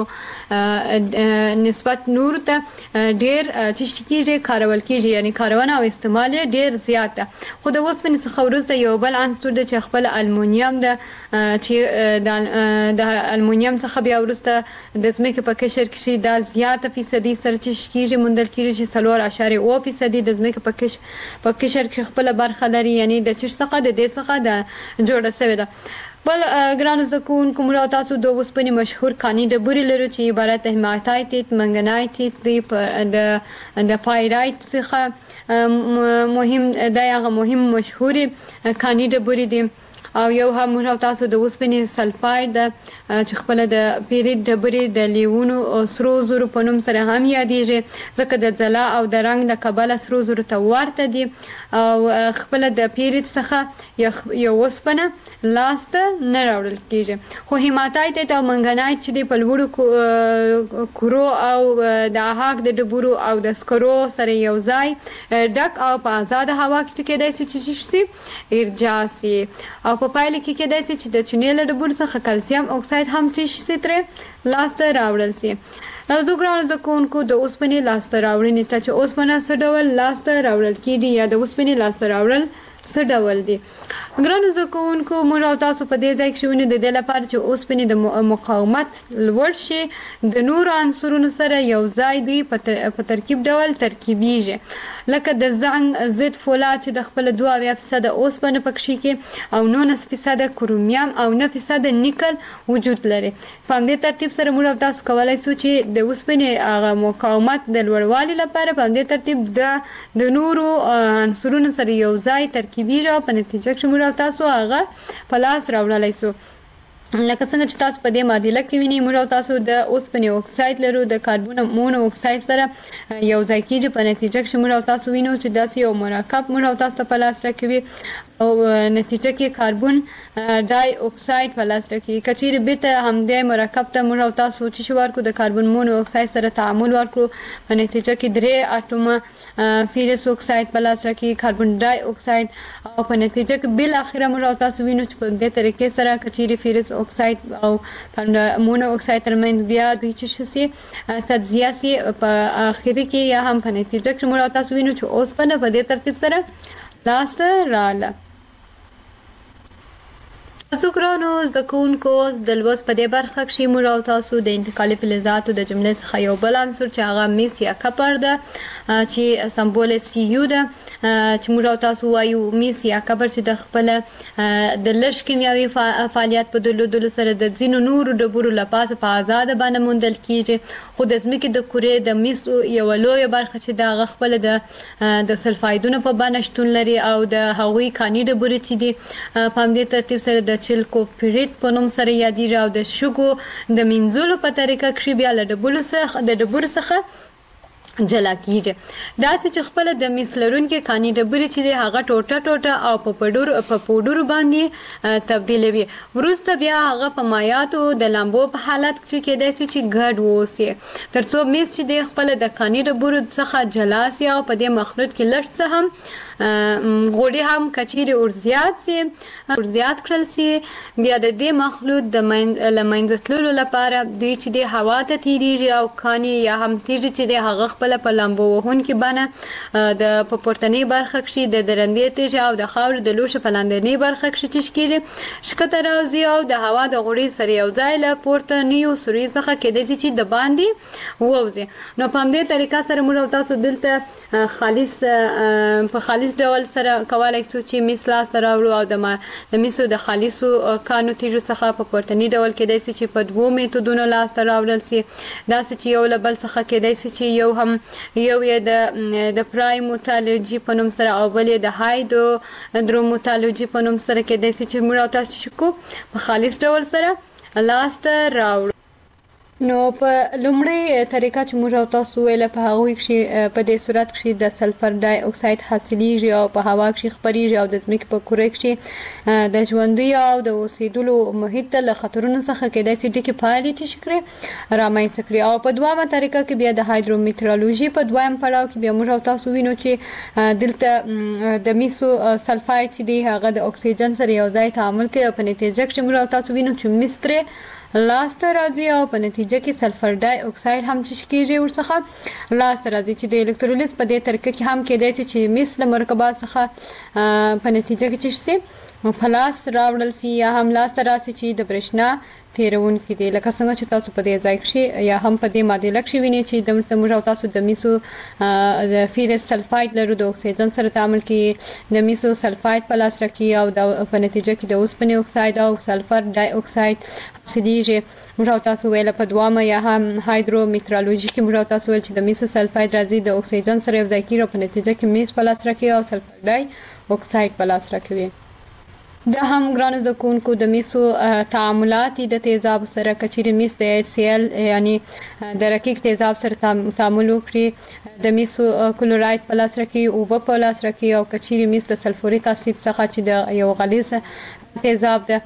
نسبت نور ته ډیر چې کیږي کارول کیږي یعنی کارونه او استعمال ډیر زیات ده خو د اوسپنې څخه وروسته یو بل عنصر د چې خپل المونیم ده چې د المونیم څخه بیا وروسته د ځمکې په قشر کې دا زیاته فیصدي سره چې کیږي موندل کیږي چې 3.0% د ځمکې په قشر کې خپل برخه لري یعنی د چش څخه د دې څخه د جوړه شوی ده بل ګران زکونکو موږ تاسو د اوسپنې مشهور کاني ډبرې لرو چې عبارت هیماتایت منګنایت دی د پایرایت څخه مهم دا هغه مهم مشهور کاني ډبرې دي او یو هم موږ تاسو د اوسپنې سلفاید چې خپل د پیرید ډبرې د لیونو او سرو زرو په نوم سره هم یادېږي ځکه د ځلا او د رنګ د کبله سرو زرو ته ورته دي او خپل د پیرید څخه یو اوسپنه لاسته نه راوړل کیږي خو هیماتایت او منګنایت چې په لوړو کورو او د هاک د ډبرو او د سکرو سره یو ځای ډک او په آزاد هوا کې کېدای شي چې شي ارجاسي او په پایله کې کېدای شي چې د چونې له ډبرو څخه کلسیم اکساید هم چې ترې لاسته راوړل شي. راځو ګرانو زده کوونکو د اوسپنې لاسته راوړنې ته چې اوسپنه څه ډول لاسته راوړل کېږي یا د اوسپنې لاسته راوړل څه ډول دي. ګرانو زده کوونکو موږ او تاسو په دې ځای کې شوینو د دې لپاره چې اوسپنې د مقاومت لوړ شي د نورو عنصرونو سره یو ځای دوی په ترکیب ډول ترکیبیږي لکه د زنګ ضد فولاد چې د خپل 2% اوسپنه پکې کې او 9% کرومیوم او 9% نکل وجود لري. په دې ترتیب سره موږ او تاسو کولای شو چې د اوسپنې هغه مقاومت د لوړوالي لپاره په دې ترتیب د نورو عنصرونو سره یو ځای ترکیبیږي او په نتیجه کې موږ تاسو هغه په لاس راوړلای شو. لکه څنګه چې تاسو په دې معادله کې وینئ موږ تاسو د اوسپنې اکساید لرو د کاربن مونو اکساید سره یو ځای کېږي. په نتیجه کې موږ تاسو وینو چې داسې یو مرکب موږ تاسو په لاس راکوي او نتیجه کې کاربن ډای اکساید په لاس راکوي. کچیر بیت همدې مرکب ته موږ تاسو چې ورکو د کاربن مونو اکساید سره تعامل ورکړو په نتیجه کې 3 اټومه فیرس اکساید په لاس راکوي کاربن ډای اکساید او په نتیجه کې بل اخره موږ تاسو وینو چې په دې طریقې سره کچیر فیرس اکساید او مونو اکساید ترمن بیا دوی چې شي تجزیه سي په اخري کې یا هم په نتیجه کې موږ تاسو وینو چې اوسپنه په دې ترتیب سره لاسته رااله. تاسو ګرانو زده کوونکو د لوست په دې برخه کې موږ او تاسو د انتقالي فلزاتو د جملې څخه یو بل عنصر چې هغه میس یا کپر ده چې سمبول سی یو ده چې موږ او تاسو وایو میس یا کپر چې د خپل د لږ کیمیاوي فعالیت په درلودلو سره د ځینو نورو ډبرو لپاره په آزاد باندې موندل کیږي. خو د ځمکې د کورې د میس یو لوی برخه چې د خپل د سلفایدونو په باندې شتون لري او د هغوی کاني ډبرې چې دي په دې ترتیب سره د چلکوپریټ په نوم سره یادېږي او د شګو د منځلو په طریقه کې بیا له ډبرو څخه جلا کیږي. دا چې خپل د میس لرونکي کاني ډبرې چې دی هغه ټوټه او په پودرو باندې تبدیلوي. وروسته بیا هغه په مایعاتو د لامبو په حالت کې کېدای شي چې ګډ واوسي ترڅو میس چې دی خپل د کاني ډبرو څخه جلا سي او په دې مخلوط کې لږ څه هم غوړي هم کچيري ورزيات کړل سي. بیا د دې مخلوط د منځتلو لپاره دوی چې د هوا ته تیریږي او کاني یا هم تیږي چې د هغه خپل په لامبو وهونکي باندې د پورتنی برخه کې د درندې تیږي او د خاور د لوشه په لاندنۍ برخه کې تشکیل شکته راځي او د هوا د غوړي سره یو ځای له پورتنیو سوري څخه کېدای شي چې د باندې ووځي. نو په دې طریقه سره موږ تاسو دلته خالص ډول سره کولای شو چې میس لاس راوړو او د میسو د خالصو کانو تیږو څخه په پورتنی ډول کېدای شي چې په دوو میتودونو لاس راوړل شي. دا چې یو له بل څخه کېدای شي چې یو یې د پرایموتالوجي په نوم سره او بل یې د هایدروموتالوجي په نوم سره کېدای شي چې موږ تاسو شکو په خالص ډول سره لاس راوړو. نو په لومړی طریقه چې موږ تاسو ویل په هغه کې په دې صورت کې د سلفر ډای اکساید حاصلېږي او په هوا کې خپرېږي او د ځمکې په کره کې د ژوندۍ او د اوسېدلو محیط له خطرونو څخه کېدای شي ډېرې فعالیت شي رامنځته کړي. او په دویمه طریقه کې بیا د هایدرومیټرولوژي په دویم پړاو کې بیا موږ تاسو وینو چې دلته د میسو سلفاید چې دی هغه د اکسیجن سره یو ځای تعامل کوي او په نتیجه کې موږ تاسو وینو چې مستره لاسته راځي او په نتیجه کې سلفر ډای اکساید هم چې کېږي ورڅخه لاسته راځي چې د الکترولیز په دې طریقه کې هم کېدای شي چې میس له مرکبات څخه په نتیجه کې چې په لاس راوړل شي یا هم لاسته راسي چې د برېښنا تیرونکي دي. لکه څنګه چې تاسو په دې ځای کې یا هم په دې معادله کې وینئ چې د موږ تاسو د میسو د فیرس سلفاید لرو د اکسیجن سره تعامل کوي د میسو سلفاید په لاس راکوي او په نتیجه کې د اوسپنې اکساید او سلفر ډای اکساید حاصلېږي. موږ تاسو ویل په دوامه یا هم هایدرومیټرولوژي کې موږ تاسو ویل چې د میسو سلفاید راځي د اکسیجن سره یو ځای کېږي او په نتیجه کې میس په لاس راکوي او سلفر ډای اکساید په لاس راکوي. دا هم ګرانو زده کوونکو د میسو تعاملات د تیزاب سره کچېرې میس د HCl یعنی د رقیق تیزاب سره تعامل وکړي د میسو کلوراید په لاس راکوي اوبه په لاس راکوي او کچېرې میس د سلفوریک اسید څخه چې د یو غلیظ تیزاب ده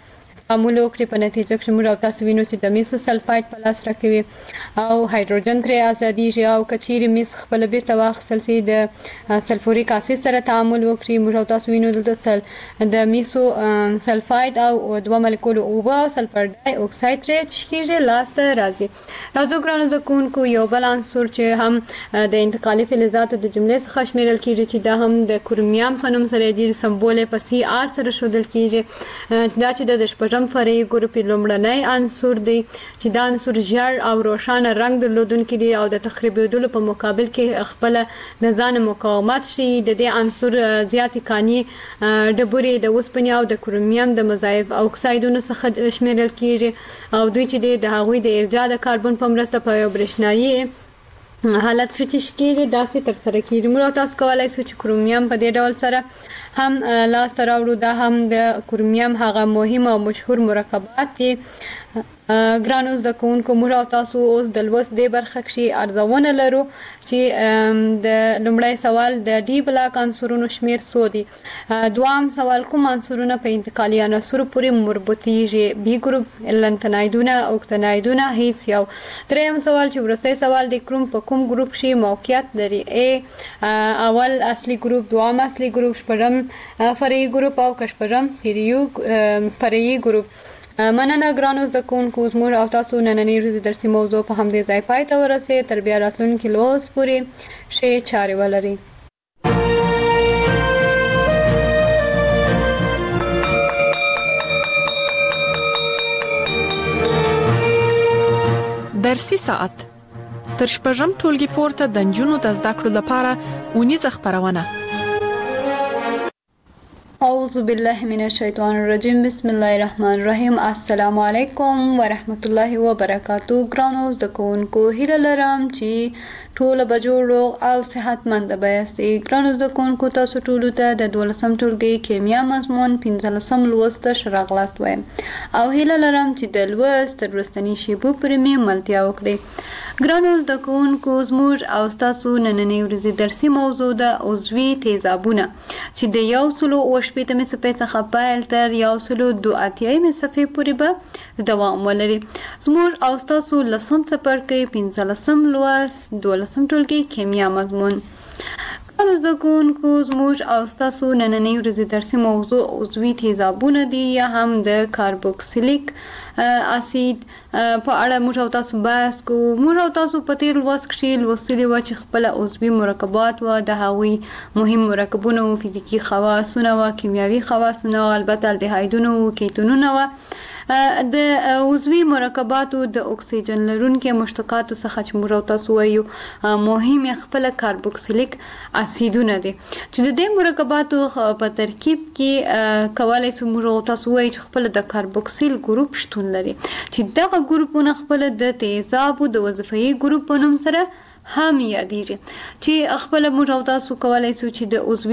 تعامل وکړي په نتیجه کې موږ او تاسو وینو چې د میسو سلفایډ په لاس راکوي او هایدروجن ترې ازادیږي او کچېرې میس خپل بیرته واخیستل شي د سلفوریک اسید سره تعامل وکړي موږ او تاسو وینو دلته د میسو سلفایډ او دوه مالیکول اوبه سلفر ډای اکساید ترې کېږي لاس ته راځي. راځو ګرانو زده کوونکو یو بل عنصر چې هم د انتقالي فلزاتو د جملې څخه شمیرل کېږي چې دا هم د کرومیوم په نوم سره د سمبول په سی آر سره ښودل کېږي دا چې د شپږم فرعي ګروپ لومړنی عنصر دی چې دا عنصر ژیړ او روښانه رنګ درلودونکی دی او د تخریبېدلو په مقابل کې خپل د ځان مقاومت شي. د دې عنصر زیاتې کاني ډبرې د اوسپنې او د کرومیوم د مضاعف اکسایدونو څخه شمیرل کېږي او دوی چې د هغوی د ارجاع د کاربن په مرسته په یو برېښنایي حالت چې کېږي داسې ترسره کېږي. موږ تاسو کولی شو چې کرومیوم په دې ډول سره هم لاس ته راوړو. دا هم د کرومیوم هغه مهم او مشهور مرکبات دي. ګرانو زده کوونکو موږ او تاسو اوس د لوست دې برخه کې ارزونه لرو چې د لومړی سوال د ډي بلاک عنصرونو شمیر څو دي. دوام سوال کوم عنصرونه په انتقالي عناصرو پورې مربوطیږي. بي ګروپ لنتنایدونه اوکتنایدونه هیڅ یو. دریم سوال چې وروستی سوال د کروم په کوم ګروپ کې موقعیت لري. ا اول اصلي ګروپ دوام اصلي ګروپ شپږم فرعي ګروپ او کشپږم فرعي ګروپ. مننه ګرانو زده کوونکو زموږ او تاسو نننۍ ورځې درسي موضوع په همدې ځای پای ته ورسېد. تر بیا راتلونکي لوست پورې ښې چارې ولرئ. درسي ساعت تر شپږم ټولګي پورته د نجونو د زده کړو لپاره اونیزه خپرونه. اعوذ بالله من الشیطان الرجیم بسم الله الرحمن الرحیم. السلام علیکم ورحمت الله وبرکاتو. ګرانو زده کوونکو هیله لرم چې ټول به جوړ او صحتمند یاستئ. ګرانو زده کوونکو تاسو ټول ته د 12م ټولګي کیمیا مضمون 15م لوست ته راغلاست وایم او هیله لرم چې د لوست تر وروستنۍ شیبو پورې مې ملتیا وکړئ. ګرانو زده کوونکو زموږ او تاسو نننۍ ورځې درسي موضوع د عضوي تیزابونه چې د 180 صفحې څخه پیل تر 182 صفحې پورې به دوام ولري. زموږ او تاسو لسم څپرکی 15م لوست 12م ټولګي کیمیا مضمون. ګرانو زده کوونکو زموږ او تاسو نننۍ ورځې درسي موضوع عضوي تیزابونه دي یا هم د کاربوکسیلیک اسید په اړه موږ او تاسو بحث کوو. موږ او تاسو په تیر لوست کې لوستلي و چې خپل عضوي مرکبات و د هغوی مهم مرکبونه او فزیکی خواصونه او کیمیاوي خواصونه او البته الډهایدونه او کیتونونه و. د عضوي مرکباتو د اکسیجن لرونکو مشتقاتو څخه چې موږ تاسو وایو مهم خپل کاربوکسیلیک اسیدونه دي چې د دې مرکباتو په ترکیب کې کولای شو موږ تاسو وایو چې خپل د کاربوکسیل ګروپ شتون لري چې دغه ګروپونه خپل د تیزابو د وظیفي ګروپ په نوم سره هم یادېږي چې خپل موږ او تاسو کولای شو چې د عضوي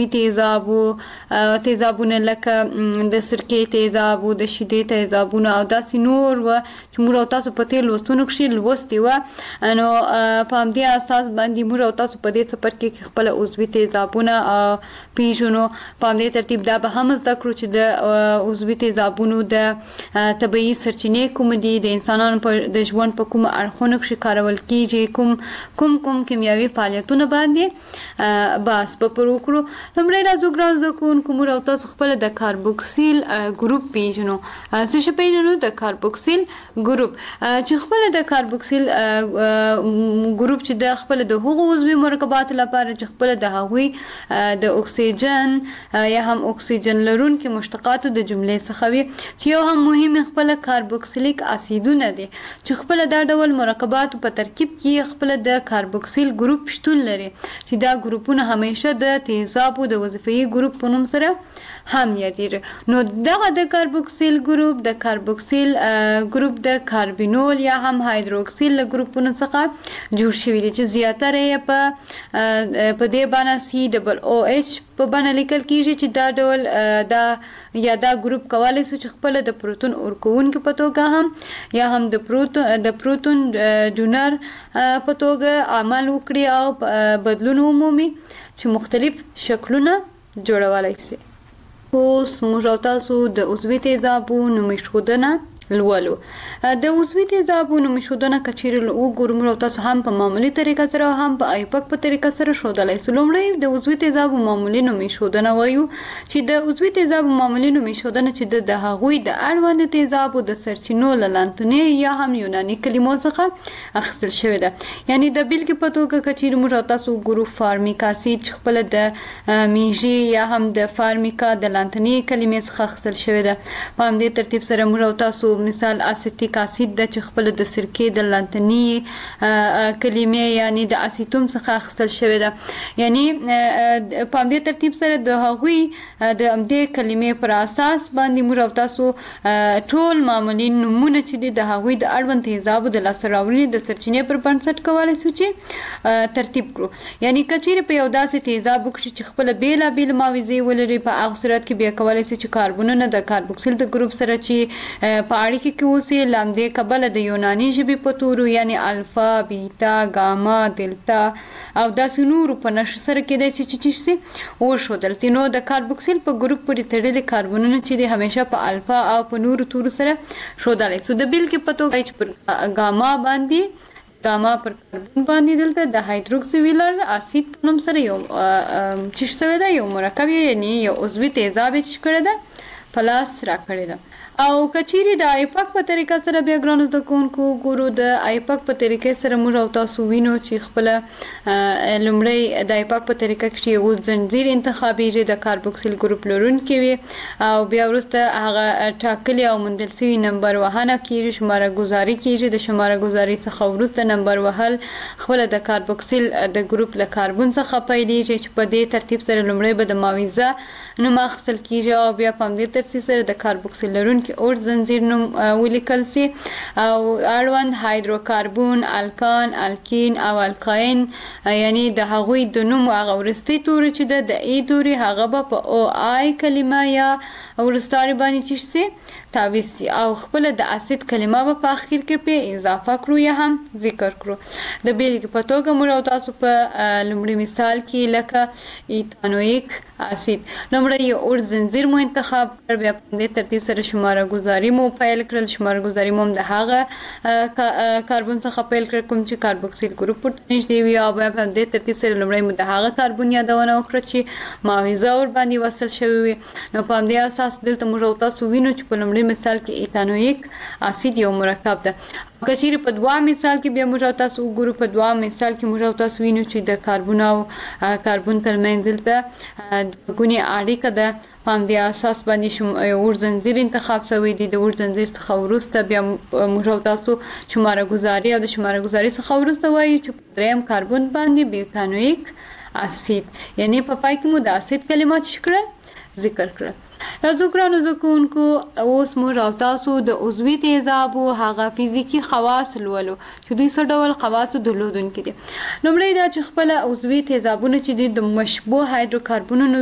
تیزابونه لکه د سرکې تیزابو د شیدې تیزابونه او داسې نور و چې موږ او تاسو په تیر لوستونو کې لوستي و نو په همدې اساس باندې موږ او تاسو په دې څپرکي کې خپل عضوي تیزابونه پیژنو. په همدې ترتیب دا به هم زده کړو چې د عضوي تیزابونو د طبیعي سرچینې کوم دي د انسانانو د ژوند په کوم اړخونو کې کارول کیږي کوم کیمیاوي فعالیتونه باندې بس په پروکړو. لمړی راځو ګران زده کوونکو موږ او تاسو خپل د کاربوکسیل ګروپ پیژنو. څه شی پیژنو؟ د کاربوکسیل ګروپ چې خپل د کاربوکسیل ګروپ چې د خپل د هغو عضوي مرکباتو لپاره چې خپل د هغوی د اکسیجن یا هم اکسیجن لرونکو مشتقاتو د جملې څخه وي چې یو هم مهم خپل کاربوکسیلیک اسیدونه دي چې خپل دا ډول مرکباتو په ترکیب کې خپل د کاربوکسیل ګروپ شتون لري چې دا ګروپونه همیشه د تیزابو د وظیفي ګروپ په نوم سره هم یادېږي. نو دغه د کاربوکسیل ګروپ د کاربینول یا هم هایدروکسیل ګروپونو څخه جوړ شوی دی چې زیاتره یې په دې بڼه COOH په بڼه لیکل کیږي چې دا ډول دا ګروپ کولای شي چې خپل د پروتون ورکوونکو په توګه هم یا هم د پروتون ډونر په توګه عمل وکړي او بدلون عمومي چې مختلف شکلونه جوړولای شي. اوس موږ تاسو د عضوي تیزابونو نومښودنه لولو. د عضوي تیزابونو نومښودنه کچیر وګورم او تاسو هم په معمولی طریقه سره هم په ایپک په طریقه سره ښودلای شئ. لومړی د عضوي تیزابو معمولی نومښودنه وایو چې د عضوي تیزابو معمولی نومښودنه چې د هغوی د اړوند تیزابو د سرچینو لانتنې یا هم یوناني کلمو څخه اخیستل شوی ده. یعنی د بیلګې په توګه کچیر موږ تاسو ګورو فارمیک اسید چې خپل د میږي یا هم د فارمیکا د لانتنې کلمې څخه اخیستل شوی ده. په همدې ترتیب سره موږ تاسو مثال اسیتیک اسید د چې خپل د سرکې د لانتنی کلمې یعنی د اسیتوم څخه اخیستل شوی ده. یعنی په همدې ترتیب سره د هغوی د همدې کلمې پر اساس باندې موږ تاسو ټول معمولی نمونه چې د هغوی د اړوند تیزابو د لاسته راوړنې د سرچینې پر بنسټ کولای شو چې ترتیب کړو. یعنی کچیر په یو داسې تیزاب کې چې خپل بیلابیل ماویزې ولري په هغه صورت کې بیا کولای شي چې کاربونونه د کاربوکسیل د ګروپ سره چې په اړیکه کې اوسې لامدې کبله د یوناني ژبې په تورو یعنی الفا بیتا ګاما دلتا او داسې نورو په نښه سره کېدای شي چې وښودل شي. نو د کاربوکسیل په ګروپ پورې تړلي کاربونونه چې دي همیشه په الفا او په نورو تورو سره ښودلی شو. د بیلګې په توګه چې پر ګاما پر کاربون باندې دلته د هایدروکسیویلر اسید په نوم سره یو چې شوی ده یو مرکب یعنی یو عضوي تیزاب چې کړی ده په لاس راکړی ده. او کچيري د ایپک په طریقه سره بیا ګرانو د کوونکو ګورو د ایپک په طریقې سره موږ او تاسو وینو چې خپل لومړی د ایپک په طریقه کې یو زنجیر انتخابي د کاربوکسیل ګروپ لرونکي وي او بیا وروسته هغه ټاکلي او موندل شوی نمبر وهنه کیږي شماره گذاری کیږي. د شماره گذاری څخه وروسته نمبر وهل خپل د کاربوکسیل د ګروپ له کاربون څخه پیلېږي چې په دې ترتیب سره لومړی به د ماویزه نوم اخیستل کیږي او بیا په همدې ترتیب سره د کاربوکسیل لرونکي اور زنجیر نوم ولیکل سي او اړوند هایدروکاربون الکان الکین او الکاین یعنی د هغوی د نوم هغه ورستي توري چې د ای توري هغه به په او آی کلمه یا ورستاري باندې چې سي تعویض سي او خپل د اسید کلمه په اخر کې په اضافه کړو یا هم ذکر کړو. د بیلګې په توګه موږ تاسو په لومړي مثال کې لکه ایتانویک اسید لومړی یو اور زنجیر مو انتخاب کړ بیا په دې ترتیب سره شماره گذاری مو پیل کړل. شماره گذاری مو د هغه کاربون څخه پیل کړ کوم چې کاربوکسیل ګروپ ورته نږدې وي او بیا په دې ترتیب سره لومړی مو د هغه کاربون یادونه وکړه چې ماویزه ور باندې وصل شوی وي. نو په دې اساس دلته موږ تاسو وینو چې په لومړي مثال کې ایتانویک اسید یو مرکب ده. کچيري په دوه مثال کې بیا موږ تاسو وګورو. په دوه مثال کې موږ تاسو وینو چې د کاربون او کاربون ترمنځ دلته دوګونی اړیکه ده. په همدې اساس باندې اور زنجیر انتخاب شوی دی. د اور زنجیر څخه وروسته بیا موږ تاسو شماره گذاری او د شماره گذاری څخه وروسته وایي چې دریم کاربون باندې بیوتانویک اسید یعنی په پای کې مو د اسید کلمات ذکر کړل. راځو ګرانو زکونکو اوس موږ او تاسو د عضوي تیزابو هغه فزیکی خواص لولو چې دوی څه ډول خواص درلودونکي دي. لومړی دا چې خپل عضوي تیزابونه چې د مشبوه هایدروکاربونونو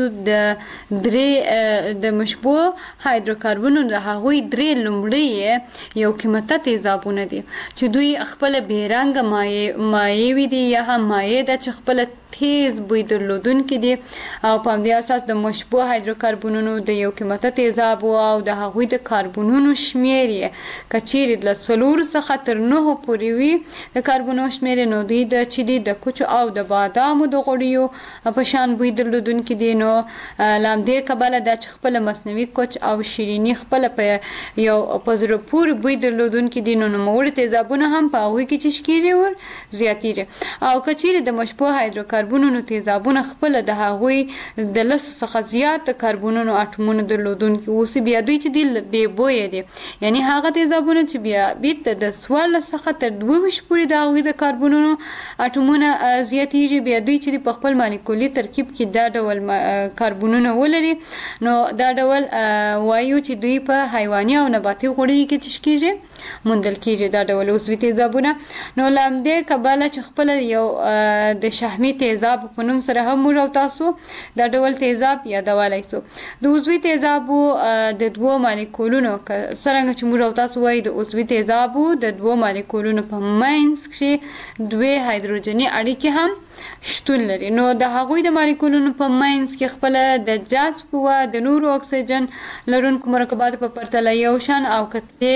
د مشبوه هایدروکاربونونو د هغوی درې لومړی یو قیمته تیزابونه دي چې دوی خپل بیرنګ مایع وي دي یا هم مایع ده چې خپل تیز بوی درلودونکي دي او په همدې اساس د مشبوه هایدروکاربونونو د یو قیمته تیزاب او د هغوی د کاربونونو شمیر یې کچيري د 4 څخه تر 9 پورې وي د کاربونونو شمیر نو دوی د چې دي د کوچ او د بادامو د غوړیو په شان بوی درلودونکي دي. نو لامدې کبله د خپل مصنوعي کوچ او شیرینی خپل په یو پزره پور بوی درلودونکي دي. نو نوموړي تیزابونه هم په هغوی کې چې شکیري ور زیاتیږي او کچيري د مشبوه هایدروکاربونونو تیزابونه خپل د هغوی د 10 څخه زیات کاربونونو اټومونه درلودونکي اوس بیا دوی چې دی بې بویه دي یعنی هغه تیزابونه چې بیا بیت د 14 څخه تر 22 پورې د هغوی د کاربونونو اټومونه زیاتیږي. بیا دوی چې په خپل مالیکولي ترکیب کې دا ډول کاربونونه ولري نو دا ډول وایو چې دوی په حیواني او نباتي غوړي کې تشکیږي موندل کیږي دا ډول عضوي تیزابونه. نو لامدې کبله چې خپل یو د شحمي تیزاب په نوم سره هم موږ او تاسو دا ډول تیزاب یادولای شو. د عضوي تیزابو د دوو مالیکولونو څرنګه چې موږ او تاسو وایي د عضوي تیزابو د دوو مالیکولونو په منځ کې دوه هایدروجني اړیکې هم شتون لري. نو د هغوی د مالیکولونو په منځ کې خپل د جذب قوه د نورو اکسیجن لرونکو مرکباتو په پرتله یو شان او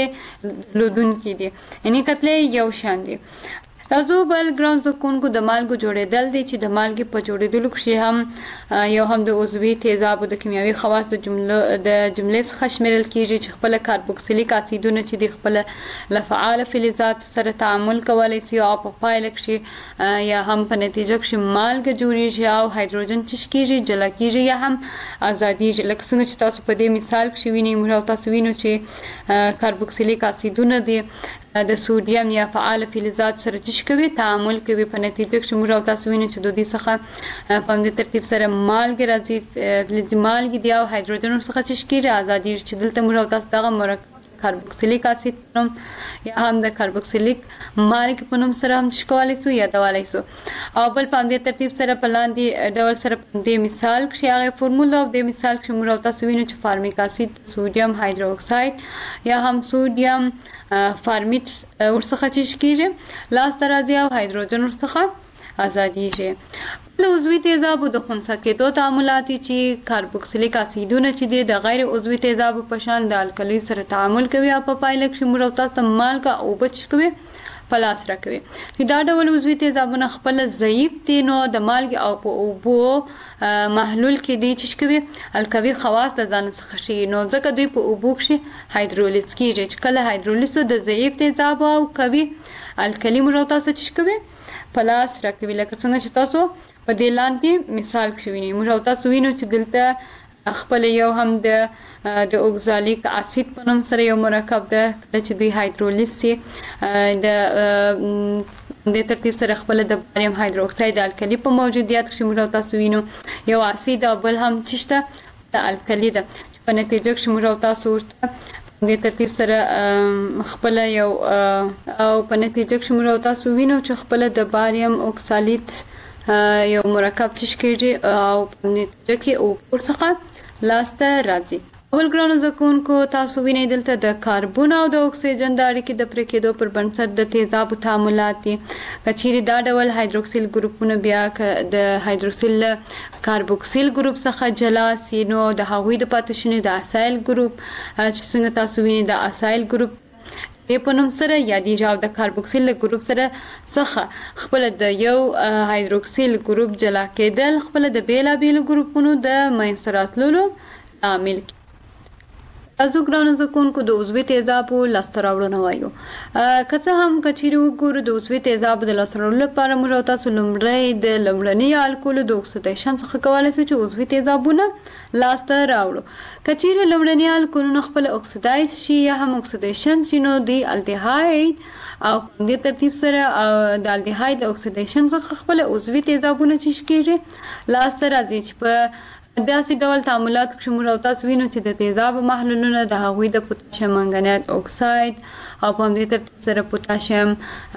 کتلې لودونکي دي، یعنی کتلې یو شان دي. راځو بل ګران زکونکو د مالګو جوړېدل دي چې د مالګې په جوړېدلو کې هم یو هم د عضوي تیزابو د کیمیاوي خواص د جملې څخه شمیرل کیږي چې خپل کاربوکسیلیک اسیدونه چې د خپل له فعال فلزات سره تعامل کولی شي او په پایله کې یا هم په نتیجه کې مالګه جوړیږي او هایدروجن چې کیږي جلا کیږي یا هم ازادیږي. لکه څنګه چې تاسو په دې مثال کې وینئ، موږ تاسو وینو چې کاربوکسیلیک اسیدونه دي د سودیم یا فعال فلزات سره چې کوي تعامل کوي، په نتیجه کې موږ تاسو وینئ چې د دې څخه په همدې ترتیب سره مالګه راځي، فلزي مالګې دي او هایدروجن څخه چې کیږي ازادیږي چې دلته موږ تاسو دغه مرکب کاربوکسیلیک اسید نوم یا هم د کاربوکسیلیک مالګې په نوم سره هم شکولای شو یادولای شو. او بل په همدې ترتیب سره په لاندې ډول سره په دې مثال کې هغه فورمولا او د مثال کې موږ تاسو وینئ چې فارمیک اسید سودیم هایدروکساید یا هم سودیم فارمیت ورڅخه چې کیږي لاسته راځي او هایدروجن ورڅخه ازادیږي. له عضوي تیزابو د خنثی کېدو تعاملات چې کاربوکسیلیک اسیدونه چې دي د غیر عضوي تیزابو په شان د الکلی سره تعامل کوي او په پایله کې موږ تاسو ته مالګه او بچ کوي پلاس راکوي. چې دا ډول عضوي تیزابونه خپل ضعیف دي نو د مالګې او په اوبو محلول کې دي چې کوي الکوي خواص د ځان څخه شي، نو ځکه دوی په اوبو کې هایدرولیز کیږي چې کله هایدرولیز د ضعیف تیزاب او کوي الکلی موږ تاسو چې کوي پلاس راکوي. لکه څنګه چې تاسو په دې لاندې مثال کې وینئ، موږ تاسو وینو چې دلته خپل یو هم د اوکزالیک اسید په نوم سره یو مرکب ده چې دوی هایدرولیز سي د ترتیب سره خپل د باریم هایدروکساید الکلی په موجودیت کې موږ تاسو وینو یو اسید او بل هم چې د الکلی ده په نتیجه کې موږ تاسو ورته د ترتیب سره خپل یو او په نتیجه کې موږ تاسو وینو چې خپل د باریم اوکسالیت یو مرکب چې کېږي او په نتیجه کې او ورڅخه لاسته راځي. اول ګرانو زکونکو تاسو وینئ دلته د کاربن او د اکسیجن د اړیکې د پرې کېدو پر بنسټ د تیزابو تعاملات دي. که چیرې دا ډول هایدروکسیل ګروپونه بیا د هایدروکسیل کاربوکسیل ګروپ څخه جلا سي نو د هغوی د پاتې شونې د اسایل ګروپ چې څنګه تاسو وینئ د اسایل ګروپ په نوم سره یادېږي او د کاربوکسیل ګروپ سره څخه خپل د یو هایدروکسیل ګروپ جلا کېدل خپل د بیلابیلو ګروپونو د منځته راتللو لامل کېږي. تاسو ګرانو زکونکو د عضوي تیزابو لاسته راوړنه وایو. که څه هم که چیرې وګورو د عضوي تیزابو د لاسته راوړلو لپاره موږ تاسو لومړی د لومړني الکولو د اکسیدیشن څخه کولی شو چې عضوي تیزابونه لاسته راوړو. که چیرې لومړني الکولونه خپل اکسیدایز شي یا هم اکسیدیشن شي نو دوی الډیهاید او د ترتیب سره د الډیهاید اکسیدیشن څخه خپل عضوي تیزابونه چې کېږي لاسته راځي چې په داسې ډول تعاملات کې موږ تاسو وینو چې د تیزابو محلولونه د هغوی د پوتاشیم منګنیټ اکساید او په همدې ترتیب سره پوتاشیم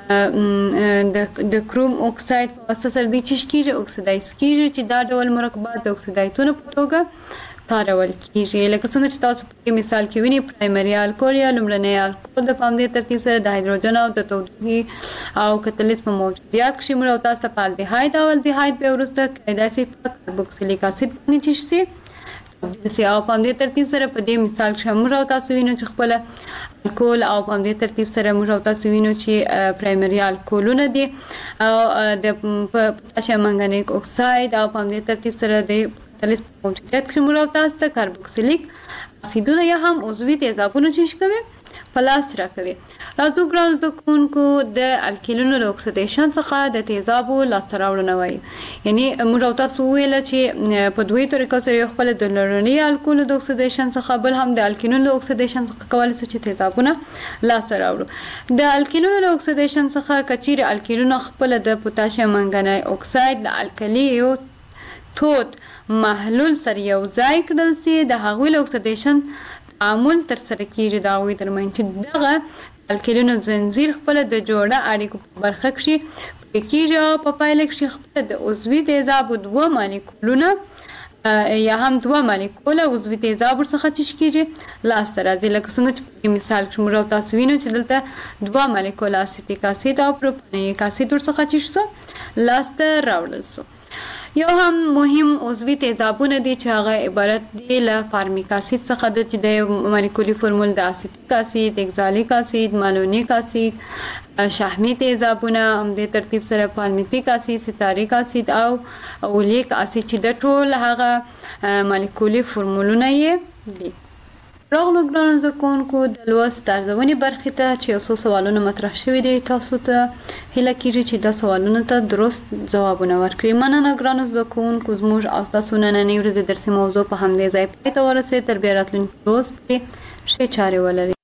د کروم اکساید په واسطه سره دوی چې کېږي اکسیدایز کېږي چې دا ډول مرکبات د اکسیدایتونو په توګه کارول کېږي. لکه څنګه چې تاسو په مثال کې وینئ پرایمري الکول یا لومړنی الکول د په همدې ترتیب سره د هایدروجن او د تودوخې او کتلیز په موجودیت کې موږ تاسو ته په الډیهاید او الډیهاید بیا وروسته کېدای شي په کاربوکسیلیک اسید باندې چې شي او په همدې ترتیب سره په دې مثال کې موږ تاسو وینو چې خپل الکول او په همدې ترتیب سره موږ تاسو وینو چې پرایمري الکولونه دي او د پوتاشیم منګنیټ اکساید او په همدې ترتیب سره د کتلیز په موجودیت کې موږ تاسو ته کاربوکسیلیک اسیدونه یا هم عضوي تیزابونه چې کوي پلاس راکوي. راځو ګرانو زکونکو د الکیلونو د اکسیدیشن څخه د تیزابو لاسته راوړنه وایي. یعنی موږ تاسو ویل چې په دوی طریقو سره خپل د لومړني الکولو د اکسیدیشن څخه بل هم د الکینونو د اکسیدیشن څخه کولی شو چې تیزابونه لاسته راوړو. د الکینونو د اکسیدیشن څخه که چیرې الکینونه خپل د پوتاشیم منګنی اکساید د الکلی تود محلول سره یو ځای کړل سي د هغوی له اکسیدیشن تعامل ترسره کیږي د هغوی ترمنځ چې دغه الکیلونو زنځیر خپل د جوړه اړیکو په برخه کې کېږي او په پایله کې خپل د عضوي تیزابو 2 مالیکولونه یا هم 2 مالیکول عضوي تیزاب ورڅخه تش کېږي لاسته راځي. لکه څنګه چې مثال کې موږ تاسو وینو چې دلته 2 مالیکول اسیتیک اسید او پروپانیک اسید ورڅخه تش شو لاسته راوړل شو. یو هم مهم عضوي تیزابونه دي چې هغه عبارت دي له فارمیک اسید څخه چې د مالیکولي فرمول د اسیتیک اسید، اگزالیک اسید، مالونیک اسید، شحمی تیزابونه هم د ترتیب سره پالمیتیک اسید، ستاریک اسید او اولیک اسید چې د ټول هغه مالیکولي فرمولونه یې دي. راغلو ګرانو زده کوونکو د لوست ارزونې برخې ته چې یو څو سوالونه مطرح شوي دي تاسو ته هیله کېږي چې دا سوالونو ته درست ځوابونه ورکړي. مننه ګرانو زده کوونکو زموږ او تاسو نننۍ ورځې درسي موضوع په همدې ځای پای ته ورسېد. تر بیا راتلونکي روز پرې ښې چارې ولرئ.